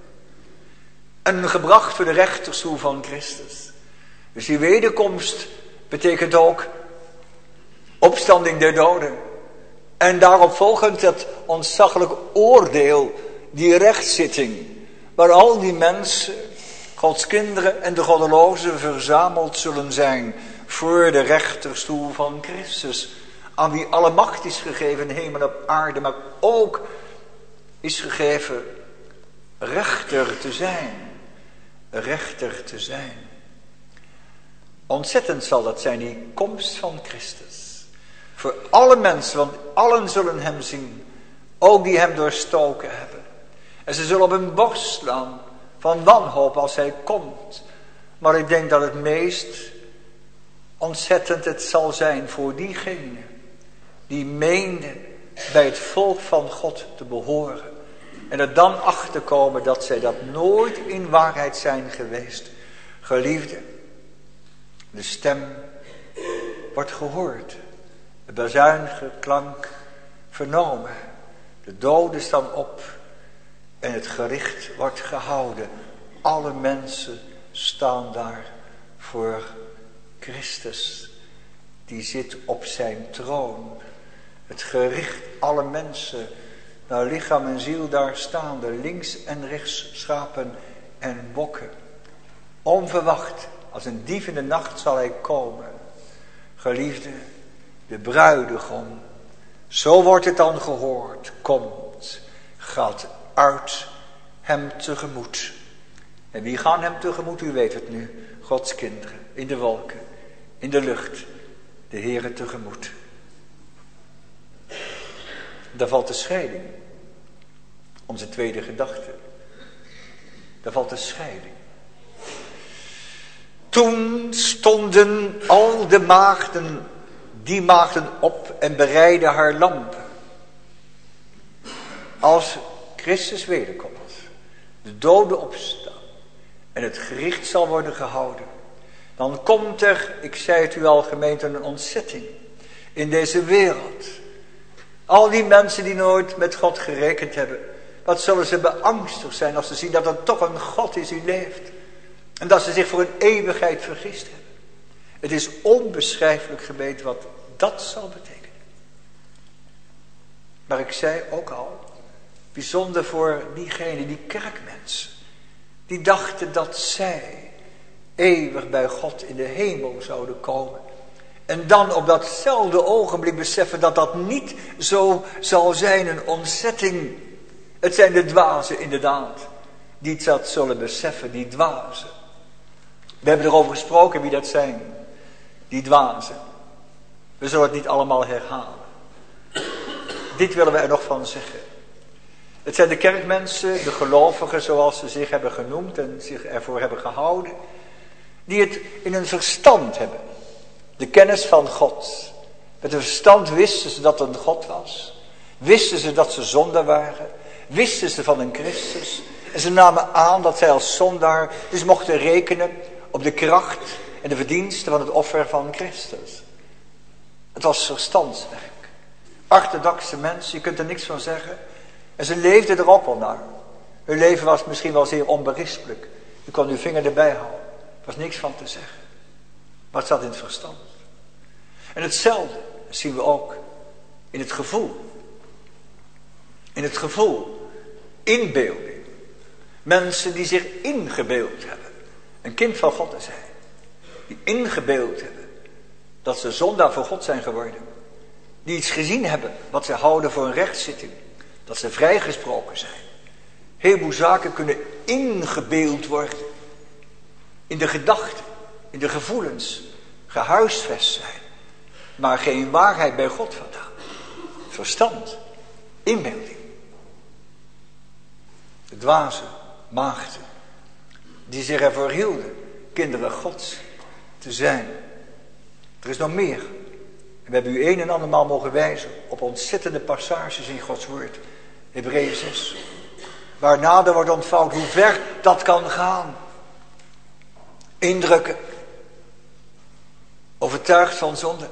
En gebracht voor de rechterstoel van Christus. Dus die wederkomst betekent ook opstanding der doden. En daarop volgend het ontzaglijk oordeel, die rechtszitting. Waar al die mensen, Gods kinderen en de goddelozen verzameld zullen zijn voor de rechterstoel van Christus. Aan wie alle macht is gegeven in hemel en op aarde, maar ook is gegeven rechter te zijn. Rechter te zijn. Ontzettend zal dat zijn, die komst van Christus. Voor alle mensen, want allen zullen hem zien. Ook die hem doorstoken hebben. En ze zullen op hun borst slaan van wanhoop als hij komt. Maar ik denk dat het meest ontzettend het zal zijn voor diegenen die meenden bij het volk van God te behoren. En er dan achter komen dat zij dat nooit in waarheid zijn geweest. Geliefde, de stem wordt gehoord. De bazuingeklank vernomen. De doden staan op. En het gericht wordt gehouden. Alle mensen staan daar voor Christus. Die zit op zijn troon. Het gericht, alle mensen, naar lichaam en ziel daar staande, links en rechts schapen en bokken. Onverwacht, als een dief in de nacht zal hij komen. Geliefde, de bruidegom, zo wordt het dan gehoord, komt, gaat uit hem tegemoet. En wie gaan hem tegemoet? U weet het nu. Gods kinderen, in de wolken, in de lucht, de Heere tegemoet. Daar valt de scheiding. Onze tweede gedachte. Daar valt de scheiding. Toen stonden al de maagden, die maagden op en bereidden haar lampen. Als Christus wederkomt, de doden opstaan en het gericht zal worden gehouden, dan komt er, ik zei het u al gemeente, een ontzetting in deze wereld. Al die mensen die nooit met God gerekend hebben, wat zullen ze beangstigd zijn als ze zien dat er toch een God is die leeft. En dat ze zich voor een eeuwigheid vergist hebben. Het is onbeschrijfelijk gemeente wat dat zal betekenen. Maar ik zei ook al, bijzonder voor diegenen, die kerkmensen, die dachten dat zij eeuwig bij God in de hemel zouden komen. En dan op datzelfde ogenblik beseffen dat dat niet zo zal zijn, een ontzetting. Het zijn de dwazen inderdaad, die dat zullen beseffen, die dwazen. We hebben erover gesproken wie dat zijn, die dwazen. We zullen het niet allemaal herhalen. Dit willen we er nog van zeggen. Het zijn de kerkmensen, de gelovigen zoals ze zich hebben genoemd en zich ervoor hebben gehouden, die het in hun verstand hebben. De kennis van God. Met hun verstand wisten ze dat er een God was. Wisten ze dat ze zondaar waren. Wisten ze van een Christus. En ze namen aan dat zij als zondaar dus mochten rekenen op de kracht en de verdiensten van het offer van Christus. Het was verstandswerk. Orthodoxe mensen, je kunt er niks van zeggen. En ze leefden er ook wel naar. Hun leven was misschien wel zeer onberispelijk. Je kon uw vinger erbij houden. Er was niks van te zeggen. Maar het zat in het verstand. En hetzelfde zien we ook in het gevoel. In het gevoel. Inbeelding. Mensen die zich ingebeeld hebben een kind van God te zijn. Die ingebeeld hebben dat ze zondaar voor God zijn geworden. Die iets gezien hebben wat ze houden voor een rechtszitting. Dat ze vrijgesproken zijn. Een heleboel zaken kunnen ingebeeld worden. In de gedachten, in de gevoelens, gehuisvest zijn. Maar geen waarheid bij God vandaan. Verstand, inbeelding. De dwaze maagden, die zich ervoor hielden kinderen Gods te zijn. Er is nog meer. En we hebben u een en andermaal mogen wijzen op ontzettende passages in Gods woord. Hebreeën 6. Waarna er wordt ontvouwd hoe ver dat kan gaan. Indrukken. Overtuigd van zonde.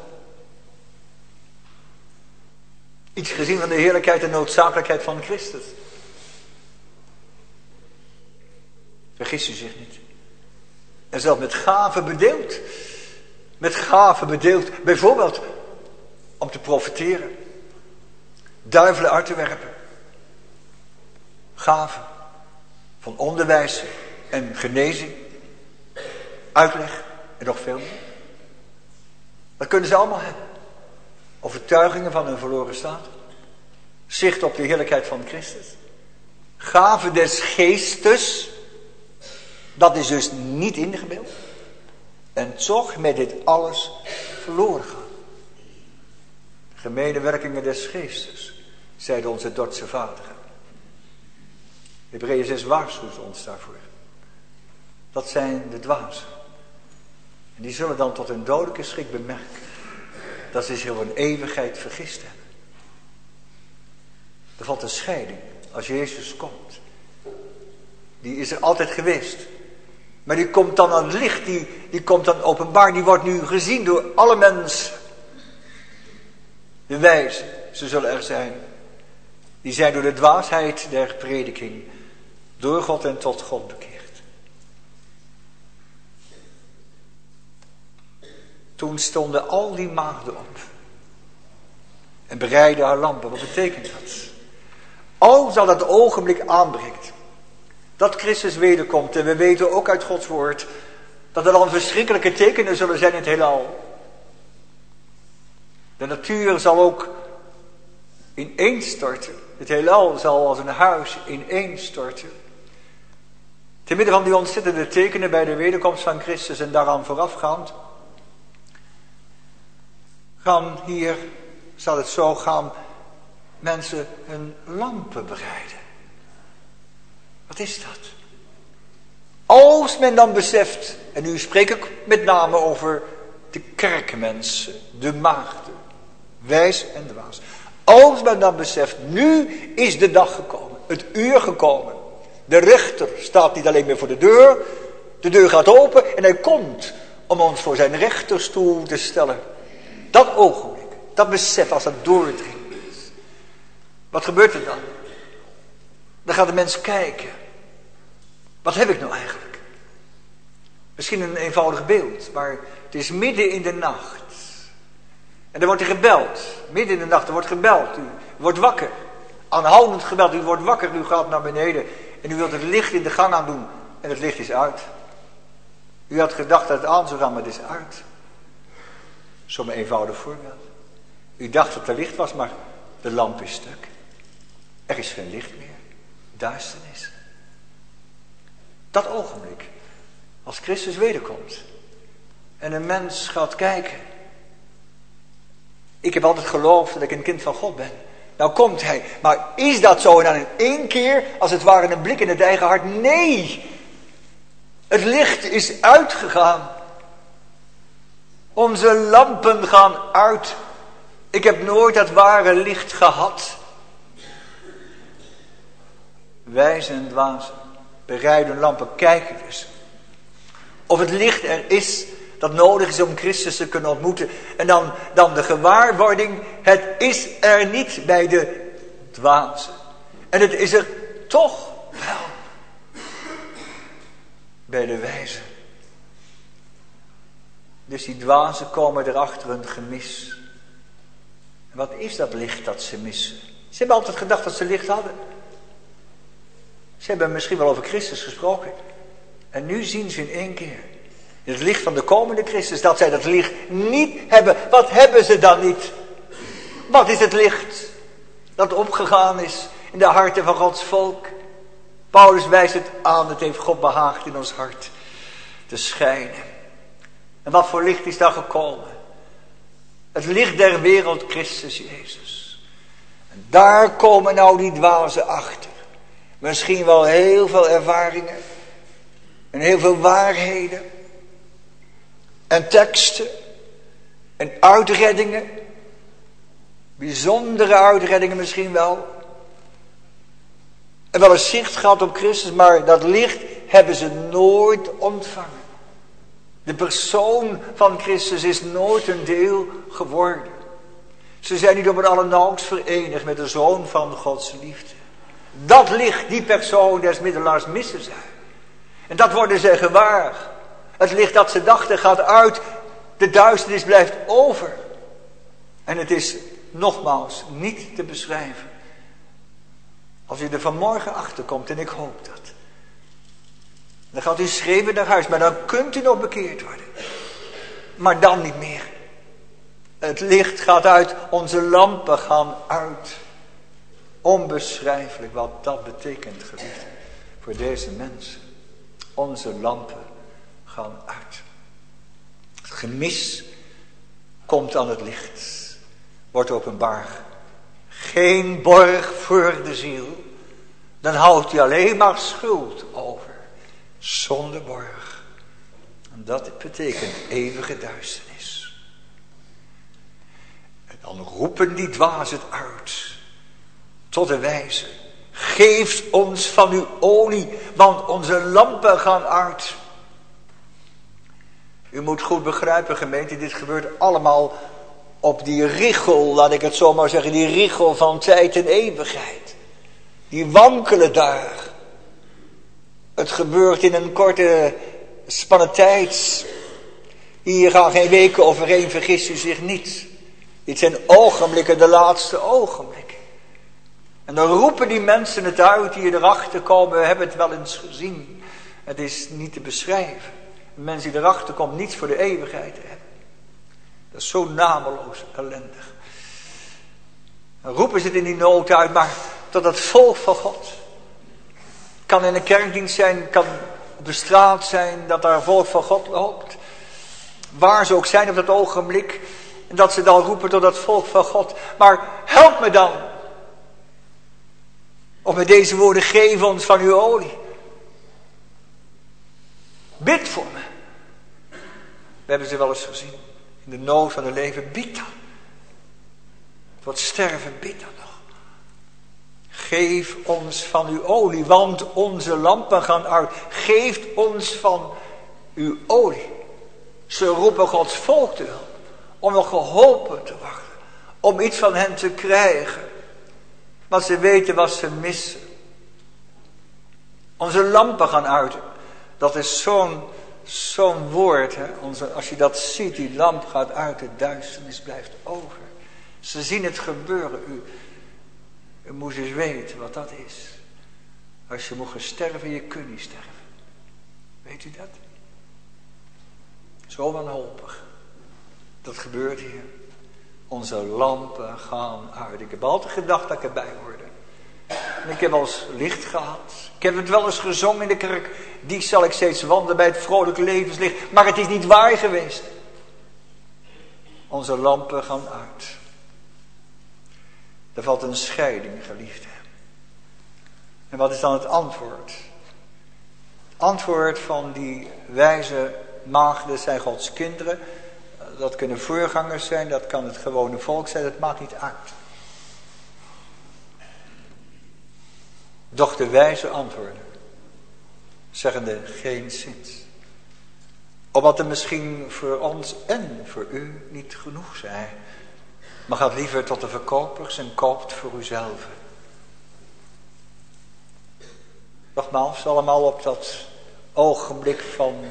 Iets gezien van de heerlijkheid en noodzakelijkheid van Christus. Vergis u zich niet. En zelfs met gaven bedeeld. Met gaven bedeeld. Bijvoorbeeld om te profiteren. Duivelen uit te werpen. Gaven van onderwijs en genezing. Uitleg en nog veel meer. Dat kunnen ze allemaal hebben. Overtuigingen van hun verloren staat. Zicht op de heerlijkheid van Christus. Gaven des geestes. Dat is dus niet ingebeeld. En toch met dit alles verloren gaan. Gemene werkingen des geestes, zeiden onze Dordtse vader. Hebreeën 6 waarschuwt ons daarvoor. Dat zijn de dwazen. En die zullen dan tot hun dodelijke schrik bemerken dat ze zich voor een eeuwigheid vergist hebben. Er valt een scheiding als Jezus komt. Die is er altijd geweest. Maar die komt dan aan het licht, die komt dan openbaar, die wordt nu gezien door alle mensen. De wijzen, ze zullen er zijn. Die zijn door de dwaasheid der prediking door God en tot God bekeerd. Toen stonden al die maagden op. En bereidden haar lampen. Wat betekent dat? Als dat het ogenblik aanbreekt. Dat Christus wederkomt. En we weten ook uit Gods woord. Dat er dan verschrikkelijke tekenen zullen zijn in het heelal. De natuur zal ook ineenstorten. Het heelal zal als een huis ineenstorten. Te midden van die ontzettende tekenen bij de wederkomst van Christus en daaraan voorafgaand. Gaan hier, zal het zo gaan, mensen hun lampen bereiden. Wat is dat? Als men dan beseft, en nu spreek ik met name over de kerkmensen, de maagden, wijs en dwaas. Als men dan beseft, nu is de dag gekomen, het uur gekomen. De rechter staat niet alleen meer voor de deur gaat open en hij komt om ons voor zijn rechterstoel te stellen. Dat ogenblik, dat besef als dat doordringt. Wat gebeurt er dan? Dan gaat de mens kijken. Wat heb ik nou eigenlijk? Misschien een eenvoudig beeld, maar het is midden in de nacht. En er wordt er gebeld. Midden in de nacht, er wordt gebeld. U wordt wakker. Aanhoudend gebeld, u wordt wakker, u gaat naar beneden. En u wilt het licht in de gang aan doen. En het licht is uit. U had gedacht dat het aan zou gaan, maar het is uit. Zo'n eenvoudig voorbeeld. U dacht dat er licht was, maar de lamp is stuk. Er is geen licht meer. Duisternis. Dat ogenblik. Als Christus wederkomt. En een mens gaat kijken. Ik heb altijd geloofd dat ik een kind van God ben. Nou komt hij. Maar is dat zo en dan in één keer, als het ware een blik in het eigen hart? Nee. Het licht is uitgegaan. Onze lampen gaan uit. Ik heb nooit dat ware licht gehad. Wijzen en dwazen bereiden lampen, kijken dus. Of het licht er is dat nodig is om Christus te kunnen ontmoeten. En dan de gewaarwording, het is er niet bij de dwazen. En het is er toch wel bij de wijzen. Dus die dwazen komen erachter een gemis. En wat is dat licht dat ze missen? Ze hebben altijd gedacht dat ze licht hadden. Ze hebben misschien wel over Christus gesproken. En nu zien ze in één keer in het licht van de komende Christus dat zij dat licht niet hebben. Wat hebben ze dan niet? Wat is het licht dat opgegaan is in de harten van Gods volk? Paulus wijst het aan, het heeft God behaagd in ons hart te schijnen. En wat voor licht is daar gekomen? Het licht der wereld, Christus Jezus. En daar komen nou die dwazen achter. Misschien wel heel veel ervaringen. En heel veel waarheden. En teksten. En uitreddingen. Bijzondere uitreddingen misschien wel. En wel een zicht gehad op Christus, maar dat licht hebben ze nooit ontvangen. De persoon van Christus is nooit een deel geworden. Ze zijn niet op het allernauwst verenigd met de Zoon van Gods liefde. Dat licht, die persoon des middelaars missen zij. En dat worden zij gewaar. Het licht dat ze dachten gaat uit, de duisternis blijft over. En het is nogmaals niet te beschrijven. Als u er vanmorgen achter komt, en ik hoop dat. Dan gaat u schreeuwen naar huis, maar dan kunt u nog bekeerd worden. Maar dan niet meer. Het licht gaat uit, onze lampen gaan uit. Onbeschrijfelijk wat dat betekent, geliefde, voor deze mensen. Onze lampen gaan uit. Het gemis komt aan het licht, wordt openbaar. Geen borg voor de ziel, dan houdt hij alleen maar schuld over. Zonder borg. En dat betekent eeuwige duisternis. En dan roepen die dwazen het uit. Tot de wijze. Geef ons van uw olie, want onze lampen gaan uit. U moet goed begrijpen, gemeente, dit gebeurt allemaal op die richel, laat ik het zo maar zeggen, die richel van tijd en eeuwigheid. Die wankelen daar. Het gebeurt in een korte spanne tijd. Hier gaan geen weken overheen, vergist u zich niet. Dit zijn ogenblikken, de laatste ogenblikken. En dan roepen die mensen het uit die erachter komen. We hebben het wel eens gezien. Het is niet te beschrijven. Een mens die erachter komt niets voor de eeuwigheid te hebben. Dat is zo nameloos ellendig. Dan roepen ze het in die nood uit, maar tot het volk van God. Kan in een kerkdienst zijn, kan op de straat zijn, dat daar volk van God loopt. Waar ze ook zijn op dat ogenblik. En dat ze dan roepen tot dat volk van God. Maar help me dan. Of met deze woorden, geef ons van uw olie. Bid voor me. We hebben ze wel eens gezien. In de nood van het leven, bid dan. Tot sterven, bid dan nog. Geef ons van uw olie, want onze lampen gaan uit. Geef ons van uw olie. Ze roepen Gods volk te hulp. Om nog geholpen te worden. Om iets van hen te krijgen. Want ze weten wat ze missen. Onze lampen gaan uit. Dat is zo'n woord. Hè? Als je dat ziet, die lamp gaat uit, de duisternis blijft over. Ze zien het gebeuren. U moet eens weten wat dat is. Als je moet sterven, je kunt niet sterven. Weet u dat? Zo wanhopig. Dat gebeurt hier. Onze lampen gaan uit. Ik heb altijd gedacht dat ik erbij hoorde. En ik heb wel eens licht gehad. Ik heb het wel eens gezongen in de kerk. Die zal ik steeds wandelen bij het vrolijk levenslicht. Maar het is niet waar geweest. Onze lampen gaan uit. Er valt een scheiding, geliefde. En wat is dan het antwoord? Het antwoord van die wijze maagden zijn Gods kinderen. Dat kunnen voorgangers zijn, dat kan het gewone volk zijn, dat maakt niet uit. Doch de wijze antwoorden, zeggende geen zins. Omdat er misschien voor ons en voor u niet genoeg zijn. Maar gaat liever tot de verkopers en koopt voor uzelf. Nogmaals, allemaal op dat ogenblik van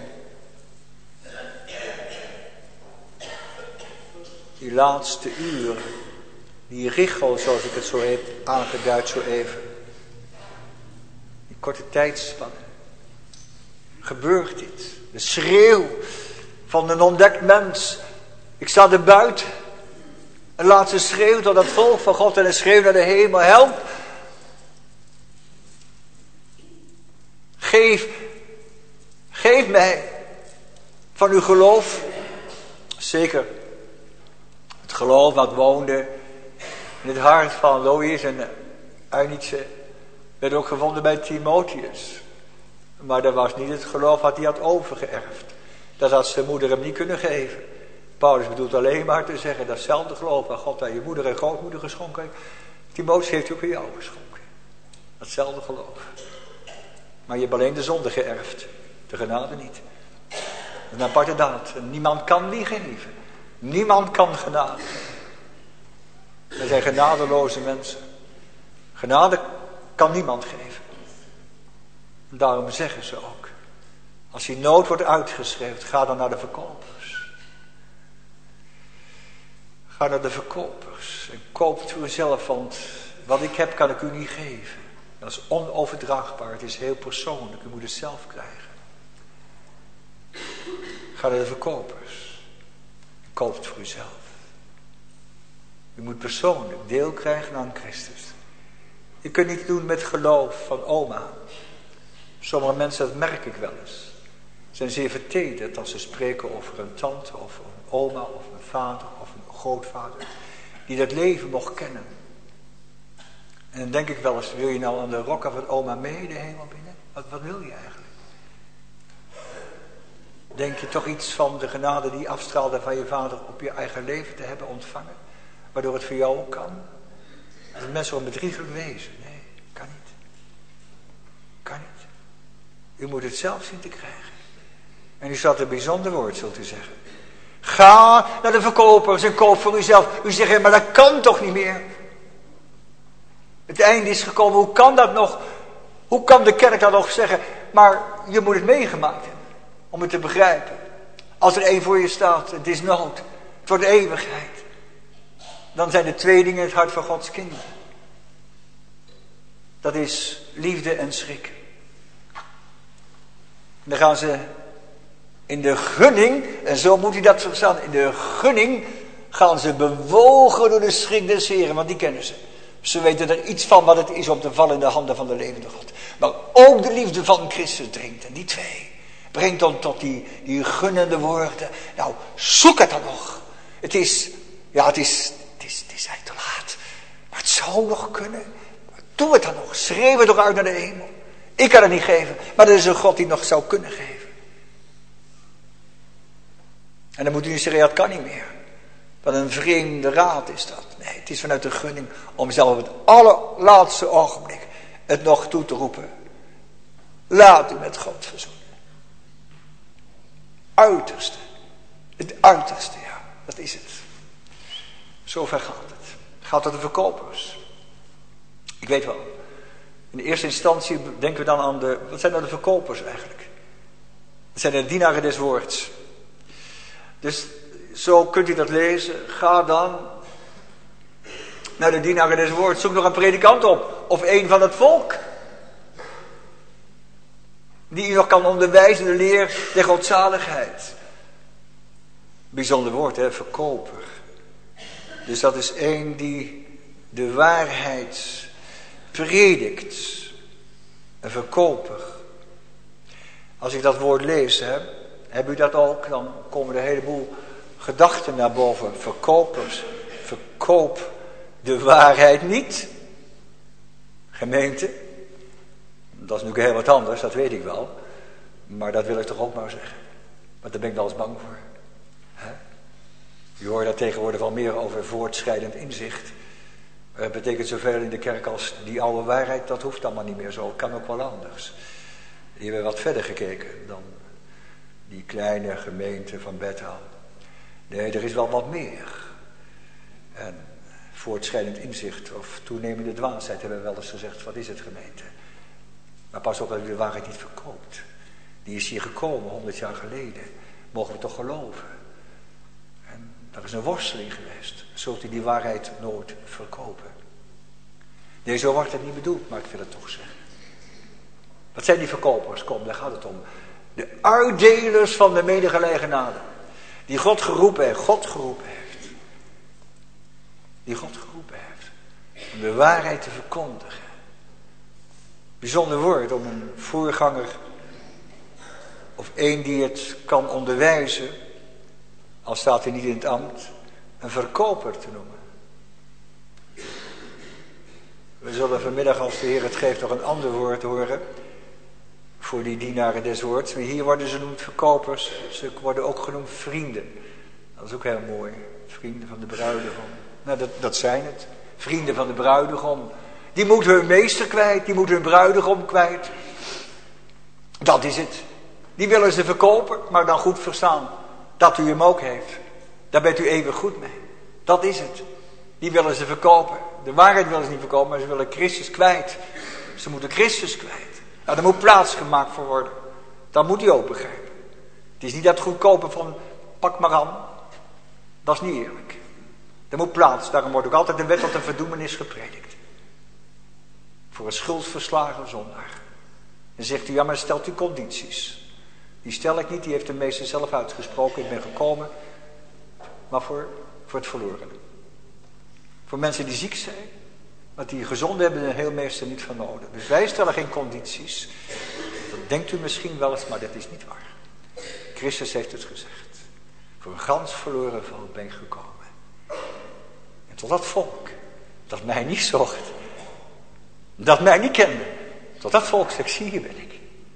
die laatste uren. Die richel, zoals ik het zo heb aangeduid zo even. Die korte tijdspanne. Gebeurt dit. De schreeuw van een ontdekt mens. Ik sta er buiten. En laat ze schreeuwen tot het volk van God en schreeuw naar de hemel. Help! Geef mij van uw geloof. Zeker. Het geloof dat woonde in het hart van Loïs en Eunice werd ook gevonden bij Timotheus. Maar dat was niet het geloof wat hij had overgeërfd. Dat had zijn moeder hem niet kunnen geven. Paulus bedoelt alleen maar te zeggen, datzelfde geloof wat God aan je moeder en grootmoeder geschonken heeft, Timotheus heeft ook aan jou geschonken. Datzelfde geloof. Maar je hebt alleen de zonde geërfd, de genade niet. Dat is een aparte daad. Niemand kan die geven. Niemand kan genade geven. We zijn genadeloze mensen. Genade kan niemand geven. En daarom zeggen ze ook, als die nood wordt uitgeschreven, ga dan naar de verkopers. Ga naar de verkopers en koop het voor uzelf, want wat ik heb kan ik u niet geven. Dat is onoverdraagbaar, het is heel persoonlijk, u moet het zelf krijgen. Ga naar de verkopers en koop het voor uzelf. U moet persoonlijk deel krijgen aan Christus. Je kunt niet doen met geloof van oma. Sommige mensen, dat merk ik wel eens, zijn zeer vertederd als ze spreken over een tante of een oma of een vader of een grootvader die dat leven mocht kennen. En dan denk ik wel eens, wil je nou aan de rokken van oma mee de hemel binnen? Wat wil je eigenlijk? Denk je toch iets van de genade die afstraalde van je vader op je eigen leven te hebben ontvangen? Waardoor het voor jou ook kan? Dat het mensen een bedriegelijk wezen. Nee, kan niet. Kan niet. U moet het zelf zien te krijgen. En u staat een bijzonder woord, zult u zeggen. Ga naar de verkopers en koop voor uzelf. U zegt, maar dat kan toch niet meer? Het einde is gekomen, hoe kan dat nog? Hoe kan de kerk dat nog zeggen? Maar je moet het meegemaakt hebben, om het te begrijpen. Als er één voor je staat, het is nood, het wordt eeuwigheid. Dan zijn er twee dingen in het hart van Gods kinderen. Dat is liefde en schrik. En dan gaan ze in de gunning, en zo moet u dat verstaan, in de gunning gaan ze bewogen door de schrik des Heren, want die kennen ze. Ze weten er iets van wat het is om te vallen in de handen van de levende God. Maar ook de liefde van Christus dringt. En die twee brengt dan tot die gunnende woorden. Nou, zoek het dan nog. Het is eigenlijk te laat. Maar het zou nog kunnen. Doe het dan nog. Schreeuw het toch uit naar de hemel. Ik kan het niet geven. Maar er is een God die het nog zou kunnen geven. En dan moet u niet zeggen, ja, het kan niet meer. Wat een vreemde raad is dat. Nee, het is vanuit de gunning om zelf op het allerlaatste ogenblik het nog toe te roepen. Laat u met God verzoenen. Uiterste. Het uiterste, ja. Dat is het. Zover gaat het. Gaat tot de verkopers. Ik weet wel. In de eerste instantie denken we dan aan wat zijn nou de verkopers eigenlijk? Dat zijn de dienaren des woords. Dus zo kunt u dat lezen. Ga dan naar de dienaren des woords. Zoek nog een predikant op. Of een van het volk. Die u nog kan onderwijzen in de leer der godzaligheid. Bijzonder woord, hè, verkoper. Dus dat is één die de waarheid predikt. Een verkoper. Als ik dat woord lees, heb u dat ook, dan komen er een heleboel gedachten naar boven. Verkopers. Verkoop de waarheid niet. Gemeente. Dat is natuurlijk heel wat anders, dat weet ik wel. Maar dat wil ik toch ook maar zeggen. Want daar ben ik wel eens bang voor. Je hoort daar tegenwoordig wel meer over voortschrijdend inzicht. Het betekent zoveel in de kerk als die oude waarheid, dat hoeft allemaal niet meer zo. Het kan ook wel anders. Die hebben wat verder gekeken dan die kleine gemeente van Bethel. Nee, er is wel wat meer. En voortschrijdend inzicht of toenemende dwaasheid hebben we wel eens gezegd, wat is het, gemeente? Maar pas op dat u de waarheid niet verkoopt. Die is hier gekomen 100 jaar geleden. Mogen we toch geloven? En daar is een worsteling geweest. Zult u die waarheid nooit verkopen? Nee, zo wordt het niet bedoeld, maar ik wil het toch zeggen. Wat zijn die verkopers? Kom, daar gaat het om. De uitdelers van de medegelegenade. Die God geroepen heeft. die God geroepen heeft. Om de waarheid te verkondigen. Bijzonder woord om een voorganger of één die het kan onderwijzen, al staat hij niet in het ambt, een verkoper te noemen. We zullen vanmiddag, als de Heer het geeft, nog een ander woord horen voor die dienaren des woords. Maar hier worden ze genoemd verkopers, ze worden ook genoemd vrienden. Dat is ook heel mooi, vrienden van de bruidegom. Nou, dat zijn het, vrienden van de bruidegom. Die moeten hun meester kwijt, die moeten hun bruidegom kwijt. Dat is het. Die willen ze verkopen, maar dan goed verstaan dat u hem ook heeft. Daar bent u eeuwig goed mee. Dat is het. Die willen ze verkopen. De waarheid willen ze niet verkopen, maar ze willen Christus kwijt. Ze moeten Christus kwijt. Nou, daar moet plaats gemaakt voor worden. Dat moet u ook begrijpen. Het is niet dat goedkopen van pak maar aan. Dat is niet eerlijk. Er moet plaats. Daarom wordt ook altijd de wet tot de verdoemenis gepredikt. Voor een schuldverslagen zondaar. Dan zegt u, ja, maar stelt u condities. Die stel ik niet, die heeft de meester zelf uitgesproken. Ik ben gekomen, maar voor het verloren. Voor mensen die ziek zijn, want die gezond hebben er heel meester niet van nodig. Dus wij stellen geen condities. Dat denkt u misschien wel eens, maar dat is niet waar. Christus heeft het gezegd. Voor een gans verloren volk ben ik gekomen. En tot dat volk, dat mij niet zocht, dat mij niet kende, tot dat volk zegt, zie, hier ben ik.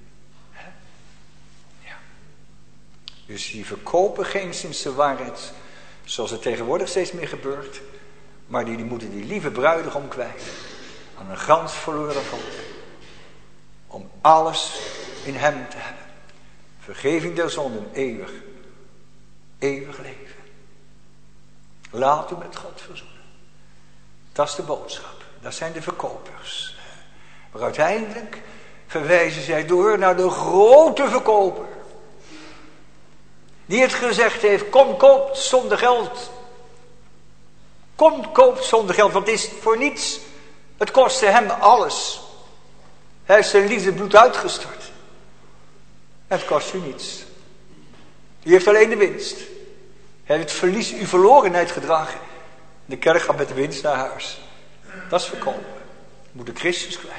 Ja. Dus die verkopen geen sinds de waarheid, zoals het tegenwoordig steeds meer gebeurt, maar die moeten die lieve bruidegom kwijt aan een gans verloren volk. Om alles in hem te hebben. Vergeving der zonden, eeuwig leven. Laat u met God verzoenen. Dat is de boodschap. Dat zijn de verkopers. Maar uiteindelijk verwijzen zij door naar de grote verkoper. Die het gezegd heeft, kom koop zonder geld. Kom koop zonder geld, want het is voor niets. Het kostte hem alles. Hij heeft zijn liefdesbloed uitgestort. En het kost u niets. U heeft alleen de winst. Hij heeft het verlies, uw verlorenheid gedragen. De kerk gaat met de winst naar huis. Dat is verkopen. Moet de Christus kwijt.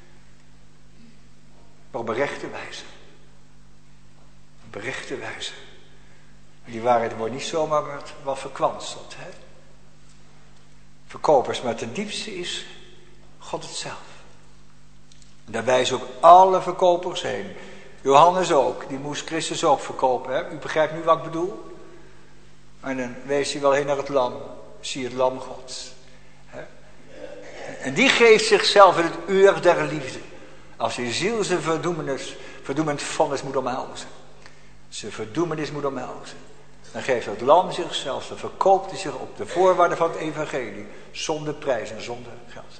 Maar op een rechte wijze. Op een rechte wijze. Die waarheid wordt niet zomaar wat verkwanseld. Hè? Verkopers, maar ten diepste is God het zelf. Daar wijzen ook alle verkopers heen. Johannes ook, die moest Christus ook verkopen. Hè? U begrijpt nu wat ik bedoel? En dan wees hij wel heen naar het lam. Zie het lam Gods. Hè? En die geeft zichzelf in het uur der liefde. Als je ziel zijn verdoemend vonnis moet omhelzen. Zijn verdoemenis moet omhelzen. Dan geeft het lam zichzelf, dan verkoopt hij zich op de voorwaarden van het evangelie. Zonder prijs en zonder geld.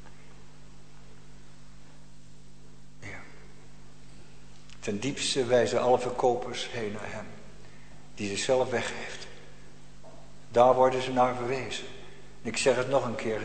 Ja. Ten diepste wijzen alle verkopers heen naar hem. Die zichzelf weggeeft. Daar worden ze naar verwezen. En ik zeg het nog een keer,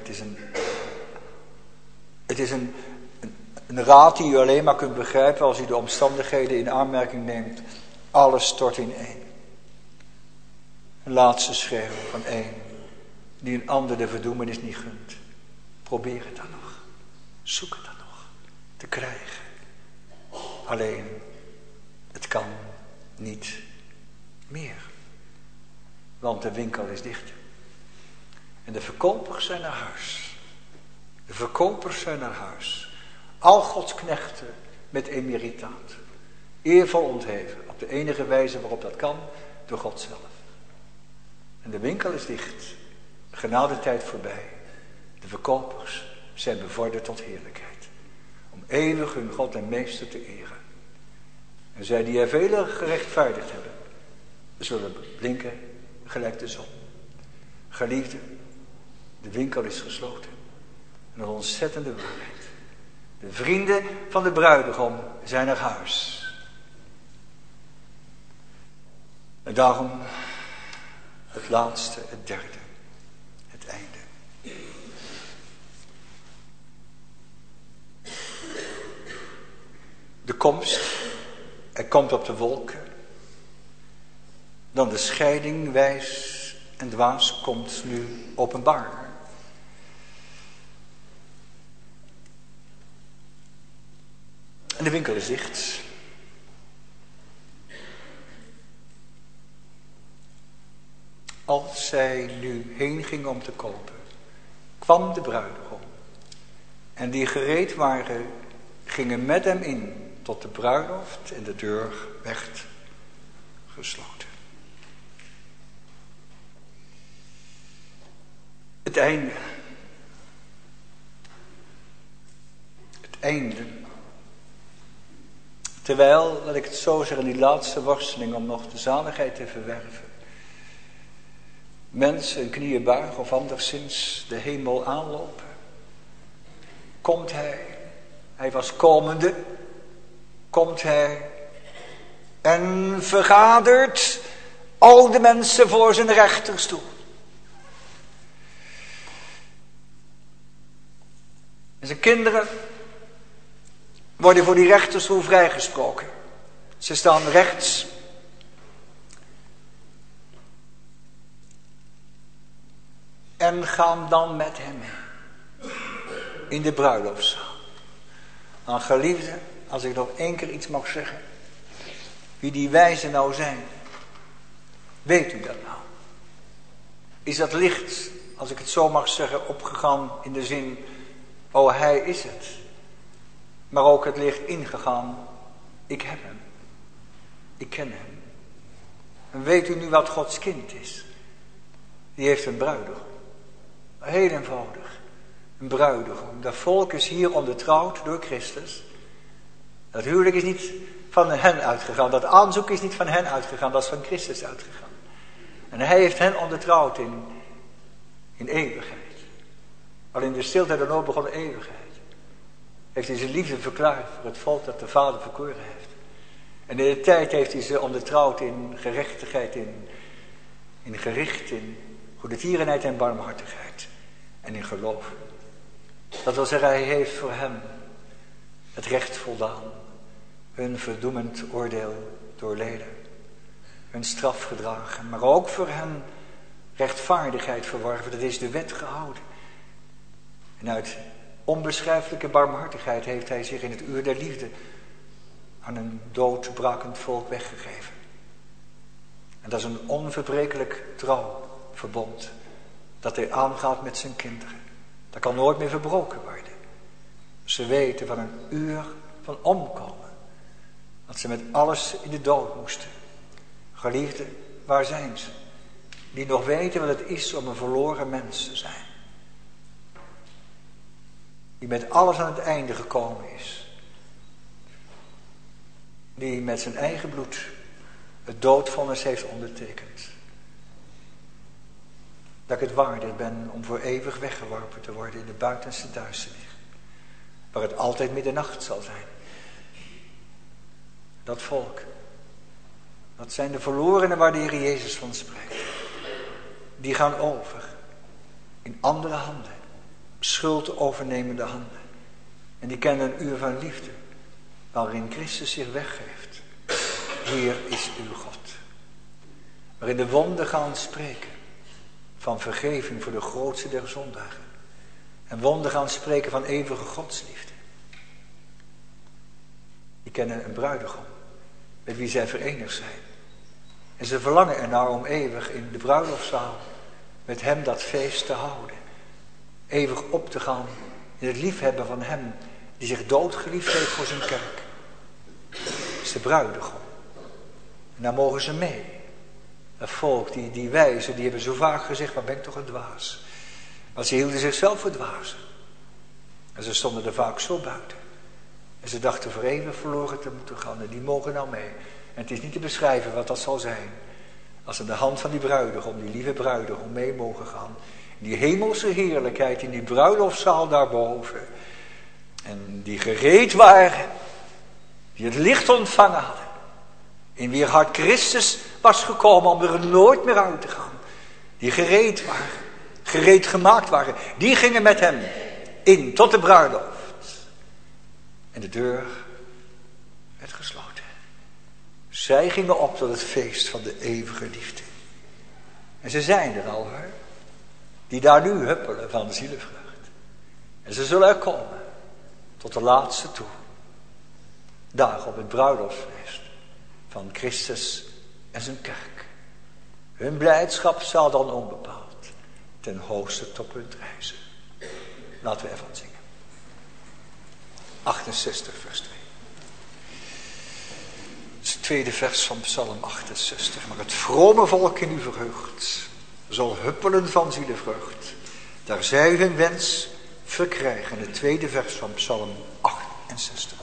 het is een raad die u alleen maar kunt begrijpen als u de omstandigheden in aanmerking neemt. Alles stort in één. Een laatste schreeuw van één die een ander de verdoemenis niet gunt. Probeer het dan nog. Zoek het dan nog te krijgen. Alleen, het kan niet meer. Want de winkel is dicht. En de verkopers zijn naar huis. De verkopers zijn naar huis. Al Gods knechten met emeritaat. Eervol ontheven. Op de enige wijze waarop dat kan, door God zelf. En de winkel is dicht. Genadetijd voorbij. De verkopers zijn bevorderd tot heerlijkheid. Om eeuwig hun God en Meester te eren. En zij die er velen gerechtvaardigd hebben, zullen blinken gelijk de zon. Geliefde, de winkel is gesloten. Een ontzettende waarheid. De vrienden van de bruidegom zijn naar huis. En daarom het laatste, het derde, het einde. De komst, er komt op de wolken. Dan de scheiding, wijs en dwaas, komt nu openbaar. En de winkel is dicht. Als zij nu heen ging om te kopen, kwam de bruidegom. En die gereed waren, gingen met hem in tot de bruiloft en de deur werd gesloten. Het einde. Het einde. Terwijl, laat ik het zo zeggen, die laatste worsteling om nog de zaligheid te verwerven. Mensen hun knieën buigen of anderszins de hemel aanlopen. Komt hij. Hij was komende. Komt hij. En vergadert al de mensen voor zijn rechterstoel. En zijn kinderen worden voor die rechterstoel vrijgesproken. Ze staan rechts. En gaan dan met hem in de bruiloftszaal. Aan geliefden, als ik nog 1 keer iets mag zeggen. Wie die wijzen nou zijn. Weet u dat nou? Is dat licht, als ik het zo mag zeggen, opgegaan in de zin, oh hij is het. Maar ook het licht ingegaan, ik heb hem. Ik ken hem. En weet u nu wat Gods kind is? Die heeft een bruidegom. Heel eenvoudig. Een bruidegom. Dat volk is hier ondertrouwd door Christus. Dat huwelijk is niet van hen uitgegaan. Dat aanzoek is niet van hen uitgegaan. Dat is van Christus uitgegaan. En hij heeft hen ondertrouwd in eeuwigheid. Al in de stilte der nood begon eeuwigheid. Heeft hij zijn liefde verklaard voor het volk dat de Vader verkoren heeft. En in de tijd heeft hij ze ondertrouwd in gerechtigheid, in gericht, in goedertierenheid en barmhartigheid. En in geloof. Dat wil zeggen, hij heeft voor hem het recht voldaan. Hun verdoemend oordeel doorleden. Hun straf gedragen. Maar ook voor hen rechtvaardigheid verworven. Dat is de wet gehouden. En uit onbeschrijfelijke barmhartigheid heeft hij zich in het uur der liefde aan een doodbrakend volk weggegeven. En dat is een onverbrekelijk trouw verbond dat hij aangaat met zijn kinderen. Dat kan nooit meer verbroken worden. Ze weten van een uur van omkomen. Dat ze met alles in de dood moesten. Geliefden, waar zijn ze? Die nog weten wat het is om een verloren mens te zijn. Die met alles aan het einde gekomen is. Die met zijn eigen bloed het doodvonnis heeft ondertekend. Dat ik het waardig ben om voor eeuwig weggeworpen te worden in de buitenste duisternis. Waar het altijd middernacht zal zijn. Dat volk. Dat zijn de verlorenen waar de Heer Jezus van spreekt. Die gaan over. In andere handen. Schuld overnemende handen. En die kennen een uur van liefde. Waarin Christus zich weggeeft. Hier is uw God. Waarin de wonden gaan spreken. Van vergeving voor de grootste der zondagen. En wonden gaan spreken van eeuwige godsliefde. Die kennen een bruidegom. Met wie zij verenigd zijn. En ze verlangen ernaar om eeuwig in de bruiloftzaal. Met hem dat feest te houden. Eeuwig op te gaan in het liefhebben van hem. Die zich doodgeliefd heeft voor zijn kerk. Dat is de bruidegom. En daar mogen ze mee. Dat volk, die wijzen, die hebben zo vaak gezegd, maar ben ik toch een dwaas. Want ze hielden zichzelf voor dwazen. En ze stonden er vaak zo buiten. En ze dachten voor eeuwig verloren te moeten gaan. En die mogen nou mee. En het is niet te beschrijven wat dat zal zijn. Als ze de hand van die bruidegom, die lieve bruidegom, mee mogen gaan. In die hemelse heerlijkheid, in die bruiloftszaal daarboven. En die gereed waren. Die het licht ontvangen hadden. In wier hart Christus was gekomen om er nooit meer uit te gaan. Die gereed waren. Gereed gemaakt waren. Die gingen met hem in tot de bruiloft. En de deur werd gesloten. Zij gingen op tot het feest van de eeuwige liefde. En ze zijn er al hoor. Die daar nu huppelen van de zielevrucht. En ze zullen er komen. Tot de laatste toe. dagen op het bruiloftsfeest van Christus en zijn kerk. Hun blijdschap zal dan onbepaald ten hoogste toppunt reizen. Laten we ervan zingen. 68 vers 2. Het is het tweede vers van Psalm 68. Maar het vrome volk in u verheugt, zal huppelen van zielevreugd. Daar zij hun wens verkrijgen. Het tweede vers van Psalm 68.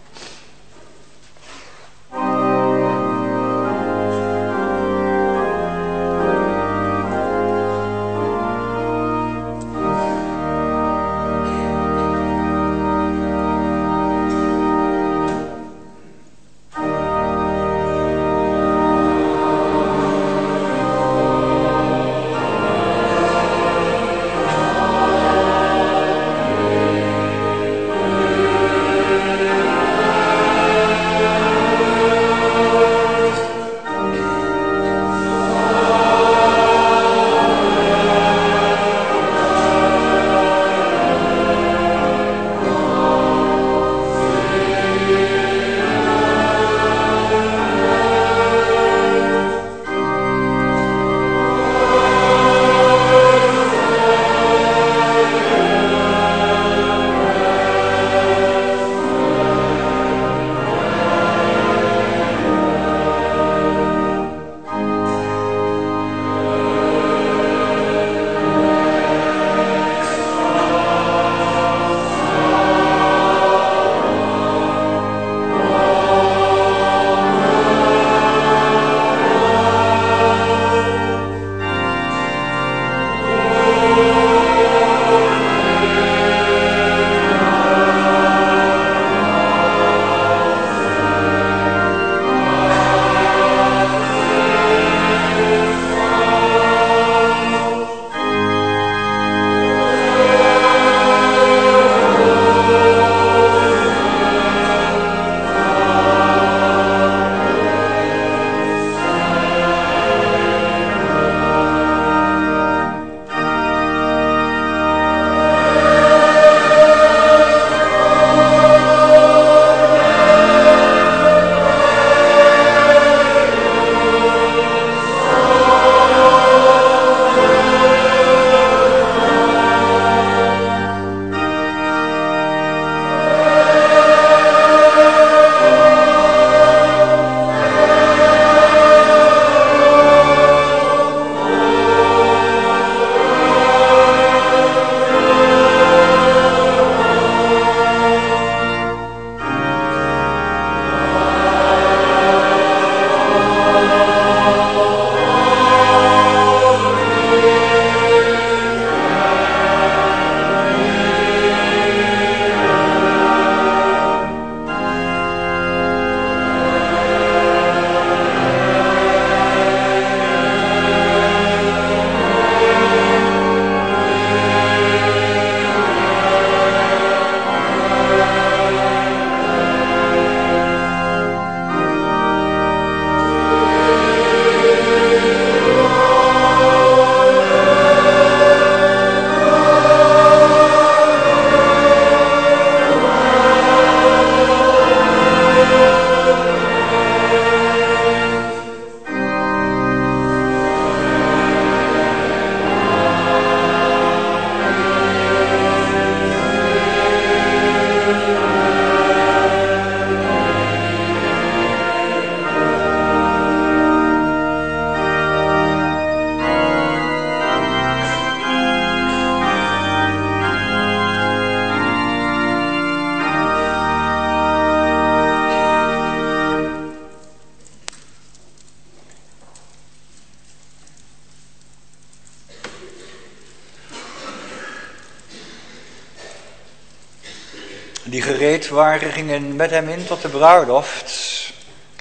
Die gereed waren, gingen met hem in tot de bruiloft.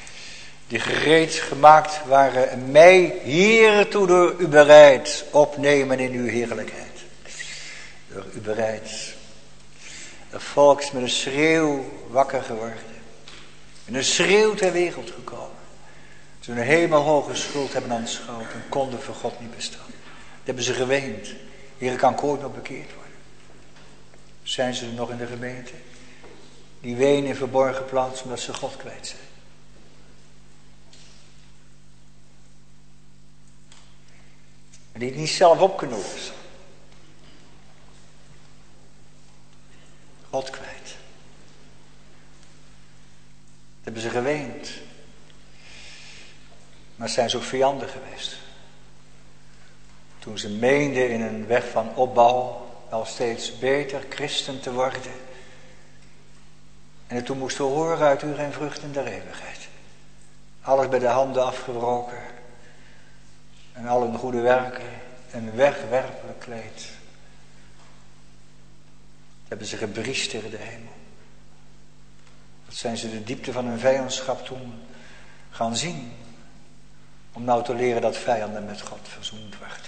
Die gereed gemaakt waren, mij hiertoe door u bereid opnemen in uw heerlijkheid. Door u bereid. Het volk is met een schreeuw wakker geworden. Met een schreeuw ter wereld gekomen. Ze een hemelhoge schuld hebben aanschouwd en konden voor God niet bestaan. Dat hebben ze geweend. Hier kan ik ooit nog bekeerd worden. Zijn ze er nog in de gemeente? Die wenen in verborgen plaats omdat ze God kwijt zijn. En die het niet zelf op kunnen lossen. God kwijt. Dat hebben ze geweend. Maar zijn ze ook vijanden geweest. Toen ze meenden in een weg van opbouw wel steeds beter christen te worden. En het toen moesten horen uit u geen vruchten der eeuwigheid. Alles bij de handen afgebroken. En al hun goede werken een wegwerpelijk kleed. Dat hebben ze gebriest tegen de hemel. Dat zijn ze de diepte van hun vijandschap toen gaan zien. Om nou te leren dat vijanden met God verzoend werden.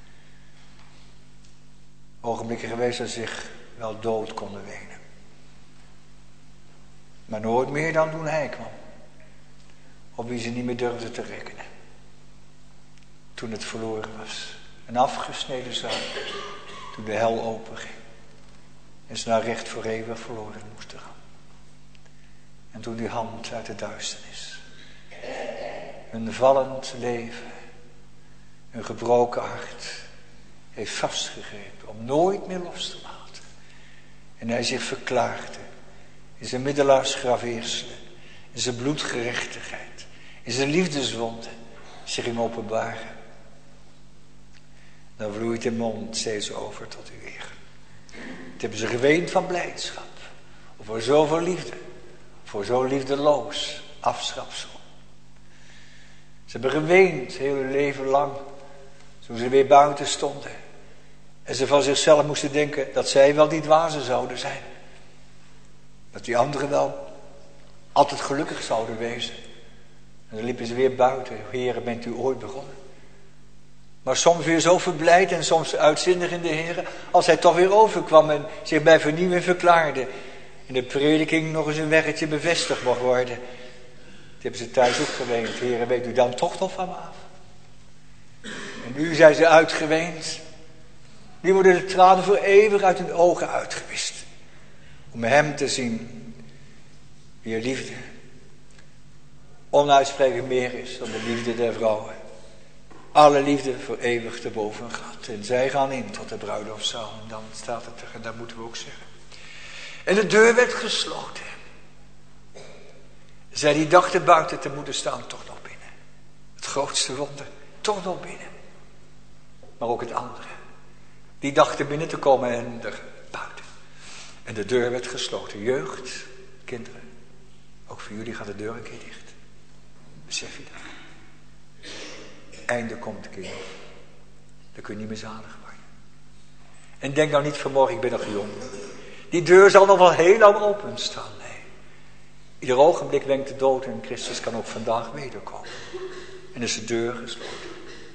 Ogenblikken geweest dat ze zich wel dood konden wenen. Maar nooit meer dan toen hij kwam. Op wie ze niet meer durfden te rekenen. Toen het verloren was. Een afgesneden zaak. Toen de hel openging. En ze naar recht voor eeuwig verloren moesten gaan. En toen die hand uit de duisternis. Hun vallend leven. Hun gebroken hart. Heeft vastgegrepen. Om nooit meer los te laten. En hij zich verklaarde. In zijn middelaarsgraveerselen. In zijn bloedgerechtigheid. In zijn liefdeswonden. Zich ging openbaren. Dan vloeit de mond steeds over tot u weer. Het hebben ze geweend van blijdschap. Voor zoveel liefde. Voor zo liefdeloos afschapsel. Ze hebben geweend heel hun leven lang. Toen ze weer buiten stonden. En ze van zichzelf moesten denken dat zij wel die dwazen zouden zijn. Dat die anderen wel altijd gelukkig zouden wezen. En dan liepen ze weer buiten. Heere, bent u ooit begonnen? Maar soms weer zo verblijd en soms uitzinnig in de Heere. Als hij toch weer overkwam en zich bij vernieuwing verklaarde. En de prediking nog eens een weggetje bevestigd mocht worden. Die hebben ze thuis ook geweend. Heere, weet u dan toch nog van me af? En nu zijn ze uitgeweend. Nu worden de tranen voor eeuwig uit hun ogen uitgewist. Om hem te zien. Wie liefde onuitsprekelijk meer is dan de liefde der vrouwen. Alle liefde voor eeuwig te boven gaat. En zij gaan in tot de bruiloftszaal. En dan staat het er, en dat moeten we ook zeggen. En de deur werd gesloten. Zij die dachten buiten te moeten staan, toch nog binnen. Het grootste wonder, toch nog binnen. Maar ook het andere. Die dachten binnen te komen en er buiten. En de deur werd gesloten. Jeugd, kinderen. Ook voor jullie gaat de deur een keer dicht. Besef je dat? Einde komt een keer. Dan kun je niet meer zalig worden. En denk nou niet vanmorgen, ik ben nog jong. Die deur zal nog wel heel lang open staan. Nee. Ieder ogenblik wenkt de dood en Christus kan ook vandaag wederkomen. En is de deur gesloten.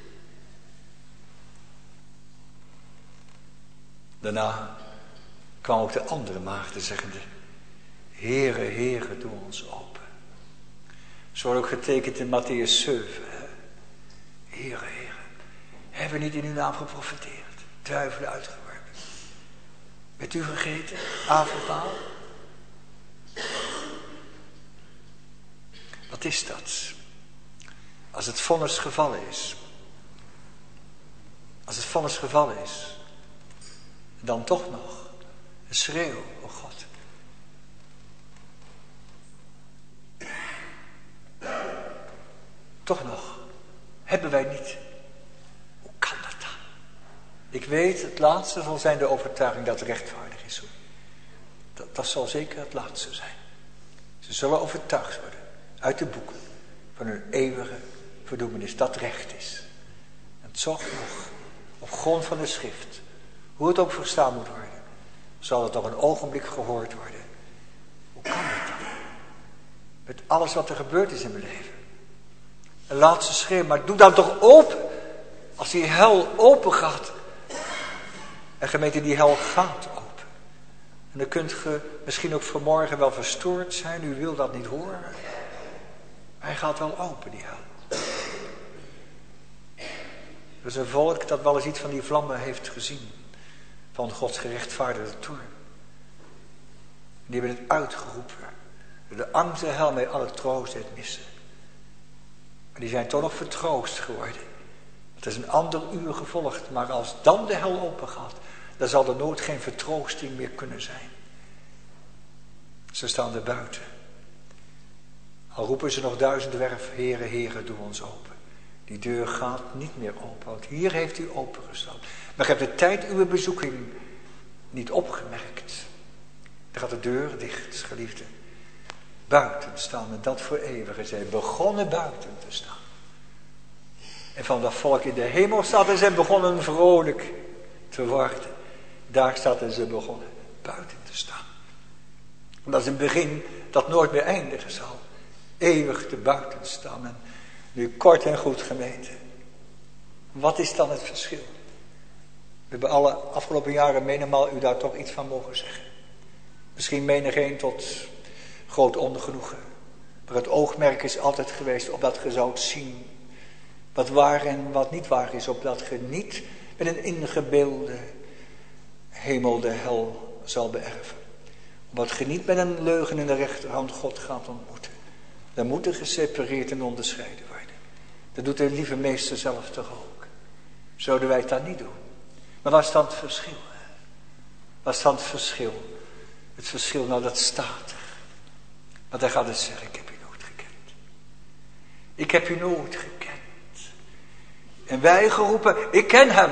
Daarna kwam ook de andere maagden zeggende: Heere, Heere, doe ons open. Zo wordt ook getekend in Mattheüs 7. Heere, Heere, hebben we niet in uw naam geprofeteerd? Duivelen uitgeworpen. Bent u vergeten? Avondmaal? Wat is dat? Als het vonnis gevallen is. Als het vonnis gevallen is. Dan toch nog een schreeuw, oh God. Toch nog, hebben wij niet. Hoe kan dat dan? Ik weet, het laatste zal zijn de overtuiging dat het rechtvaardig is. Dat zal zeker het laatste zijn. Ze zullen overtuigd worden uit de boeken van hun eeuwige verdoemenis. Dat recht is. En toch nog, op grond van de schrift, hoe het ook verstaan moet worden, zal het op een ogenblik gehoord worden. Hoe kan dat dan? Met alles wat er gebeurd is in mijn leven. Een laatste schreeuw, maar doe dan toch open. Als die hel open gaat. En gemeente, die hel gaat open. En dan kunt je misschien ook vanmorgen wel verstoord zijn. U wil dat niet horen. Hij gaat wel open, die hel. Er is een volk dat wel eens iets van die vlammen heeft gezien. Van Gods gerechtvaardigde toorn. Die hebben het uitgeroepen. De angst en hel met alle troost deed missen. Maar die zijn toch nog vertroost geworden. Het is een ander uur gevolgd. Maar als dan de hel open gaat, dan zal er nooit geen vertroosting meer kunnen zijn. Ze staan er buiten. Al roepen ze nog 1000 werf, Heere, Heere, doe ons open. Die deur gaat niet meer open, want hier heeft u opengestaan. Maar ik heb de tijd uw bezoeking niet opgemerkt. Dan gaat de deur dicht, geliefde. Buiten staan en dat voor eeuwig. Zij begonnen buiten te staan. En van dat volk in de hemel staat en zij begonnen vrolijk te worden. Daar staat en ze begonnen buiten te staan. En dat is een begin dat nooit meer eindigen zal. Eeuwig te buiten staan. En nu kort en goed gemeente. Wat is dan het verschil? We hebben alle afgelopen jaren menigmaal u daar toch iets van mogen zeggen. Misschien menigeen tot groot ongenoegen. Maar het oogmerk is altijd geweest opdat je zou zien wat waar en wat niet waar is. Opdat je niet met een ingebeelde hemel de hel zal beërven. Opdat je niet met een leugen in de rechterhand God gaat ontmoeten. Dan moet er gesepareerd en onderscheiden worden. Dat doet de lieve meester zelf toch ook. Zouden wij het dan niet doen? Maar waar is dan het verschil? Waar is dan het verschil? Het verschil, nou dat staat er. Want hij gaat het zeggen, ik heb u nooit gekend. Ik heb u nooit gekend. En wij geroepen, ik ken hem.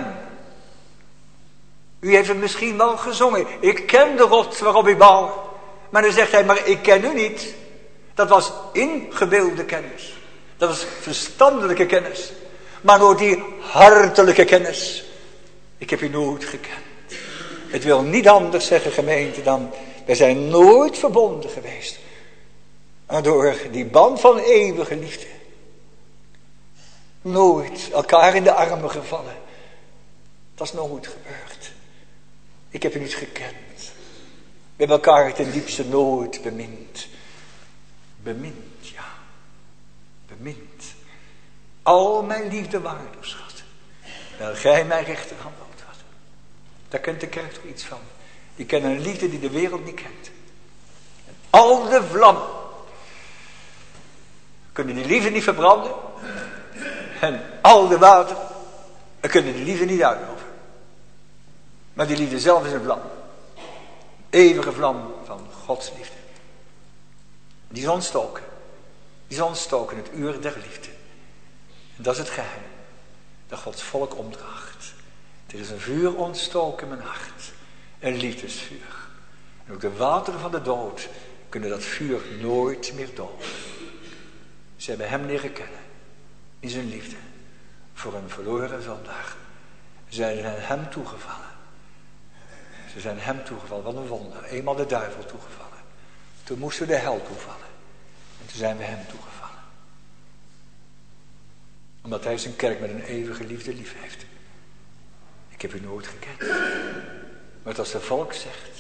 U heeft het misschien wel gezongen. Ik ken de rots waarop ik bouw. Maar dan zegt hij, maar ik ken u niet. Dat was ingebeelde kennis. Dat was verstandelijke kennis. Maar door die hartelijke kennis. Ik heb u nooit gekend. Het wil niet anders zeggen, gemeente, dan wij zijn nooit verbonden geweest. Maar door die band van eeuwige liefde. Nooit elkaar in de armen gevallen. Dat is nooit gebeurd. Ik heb u niet gekend. We hebben elkaar ten diepste nooit bemind. Bemind, ja. Bemind. Al mijn liefde waardig, schat. Wel gij mijn rechterhand houdt had. Daar kent de kerk toch iets van. Die kennen een liefde die de wereld niet kent. En al de vlam. Kunnen die liefde niet verbranden. En al de water. Kunnen die liefde niet uitlopen. Maar die liefde zelf is een vlam. Eeuwige vlam van Gods liefde. Die is ontstoken. Die is ontstoken, het uur der liefde. En dat is het geheim. Dat Gods volk omdraagt. Er is een vuur ontstoken in mijn hart. Een liefdesvuur. En ook de wateren van de dood kunnen dat vuur nooit meer doven. Ze hebben hem leren kennen. In zijn liefde. Voor een verloren zondaar. Ze zijn hem toegevallen. Ze zijn hem toegevallen. Wat een wonder. Eenmaal de duivel toegevallen. Toen moesten we de hel toevallen. En toen zijn we hem toegevallen. Omdat hij zijn kerk met een eeuwige liefde lief heeft. Ik heb u nooit gekend. Maar als de volk zegt.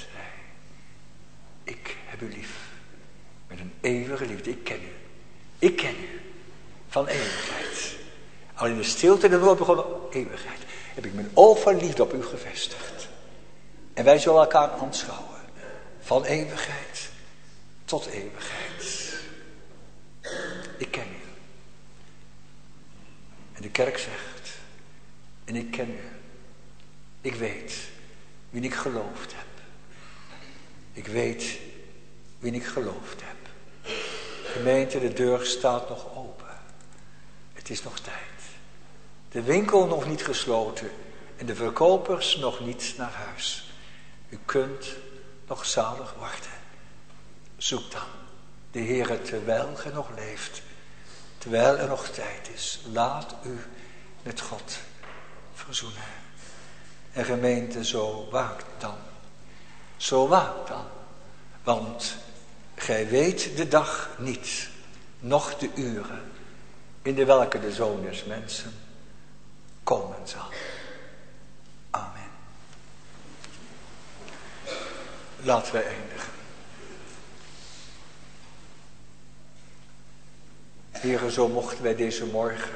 Ik heb u lief. Met een eeuwige liefde. Ik ken u. Ik ken u. Van eeuwigheid. Al in de stilte de woord begonnen. Eeuwigheid. Heb ik mijn oog van liefde op u gevestigd. En wij zullen elkaar aanschouwen. Van eeuwigheid. Tot eeuwigheid. Ik ken u. En de kerk zegt. En ik ken u. Ik weet wie ik geloofd heb. Ik weet wie ik geloofd heb. Gemeente, de deur staat nog open. Het is nog tijd. De winkel nog niet gesloten. En de verkopers nog niet naar huis. U kunt nog zalig worden. Zoek dan de Heere terwijl gij nog leeft. Terwijl er nog tijd is. Laat u met God verzoenen. En gemeente, zo waakt dan. Zo waakt dan. Want gij weet de dag niet. Noch de uren. In de welke de Zoon des Mensen komen zal. Amen. Laten wij eindigen. Heere, zo mochten wij deze morgen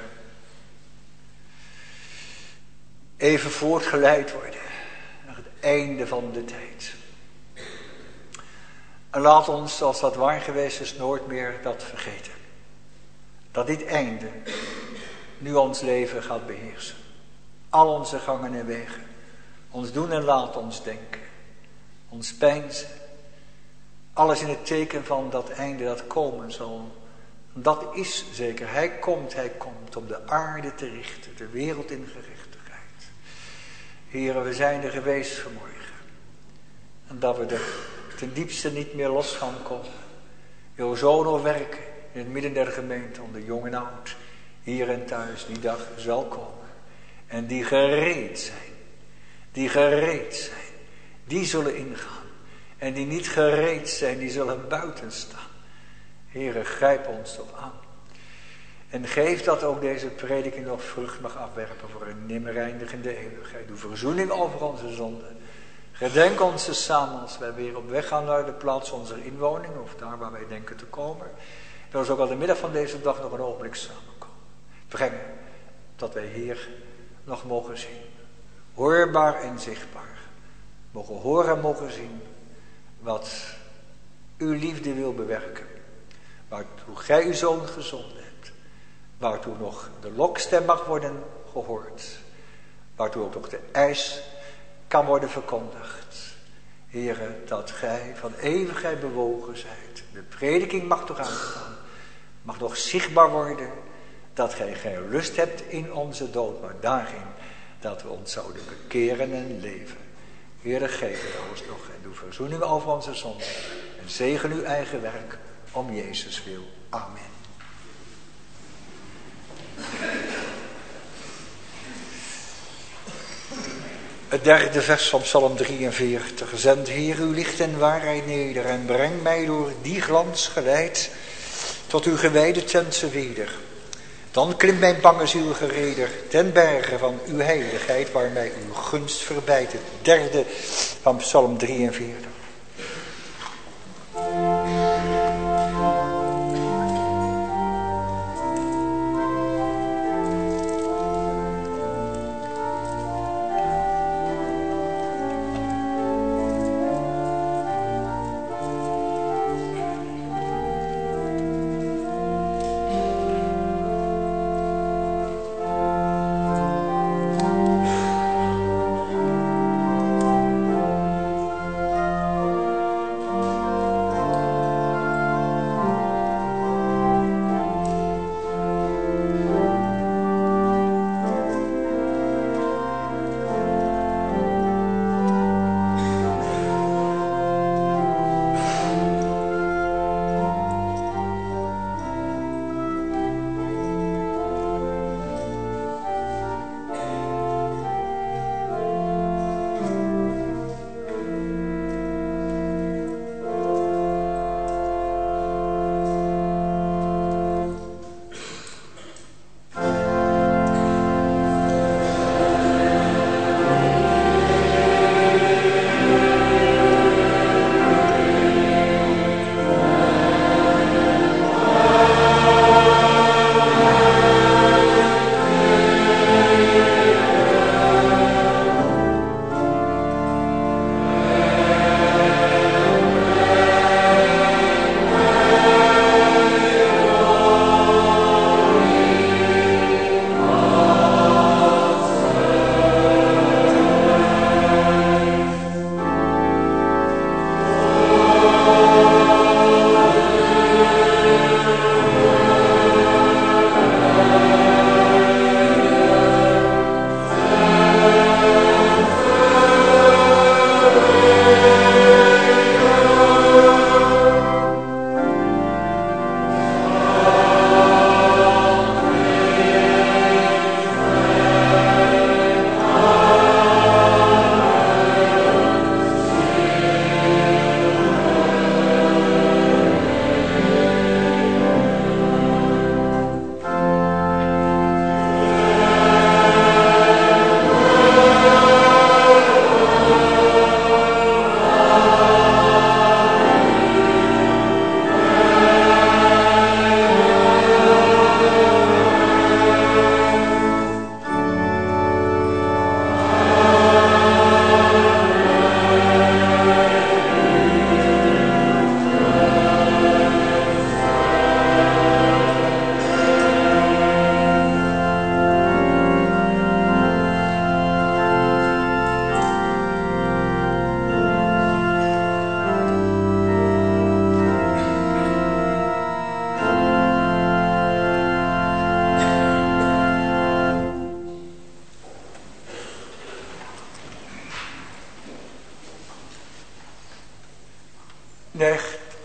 even voortgeleid worden naar het einde van de tijd. En laat ons, als dat waar geweest is, nooit meer dat vergeten. Dat dit einde nu ons leven gaat beheersen. Al onze gangen en wegen. Ons doen en laten, ons denken. Ons peinzen. Alles in het teken van dat einde dat komen zal. Dat is zeker. Hij komt om de aarde te richten. De wereld in gerechtigheid. Heren, we zijn er geweest vanmorgen. En dat we er ten diepste niet meer los van komen. Wil zo nog werken in het midden der gemeente, onder jong en oud. Hier en thuis, die dag zal komen. En die gereed zijn. Die zullen ingaan. En die niet gereed zijn, die zullen buiten staan. Heere, grijp ons toch aan. En geef dat ook deze prediking nog vrucht mag afwerpen voor een nimmer eindigende eeuwigheid. Doe verzoening over onze zonden. Gedenk ons te samen als wij weer op weg gaan naar de plaats onze inwoning. Of daar waar wij denken te komen. Dat we ook al de middag van deze dag nog een ogenblik samenkomen. Breng dat wij hier nog mogen zien. Hoorbaar en zichtbaar. Mogen horen en mogen zien. Wat uw liefde wil bewerken. Waartoe gij uw zoon gezonden hebt. Waartoe nog de lokstem mag worden gehoord. Waartoe ook nog de eis kan worden verkondigd. Heere, dat gij van eeuwigheid bewogen zijt. De prediking mag toch aangaan. Mag nog zichtbaar worden. Dat gij geen lust hebt in onze dood. Maar daarin dat we ons zouden bekeren en leven. Heere, geef het ons nog. En doe verzoening over onze zonden. En zegen uw eigen werk. Om Jezus wil. Amen. Het derde vers van Psalm 43. Zend Heer uw licht en waarheid neder. En breng mij door die glans geleid. Tot uw gewijde tentse weder. Dan klimt mijn bange ziel gereder. Ten berge van uw heiligheid. Waar mij uw gunst verbijt. Het derde van Psalm 43.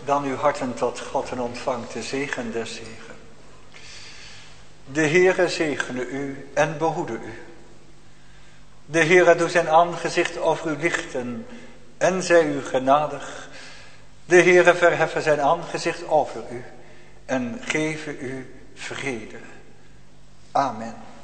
dan uw harten tot God en ontvangt de zegen des Heren. De Heere zegene u en behoede u. De Heere doet zijn aangezicht over u lichten en zij u genadig. De Heere verheffen zijn aangezicht over u en geven u vrede. Amen.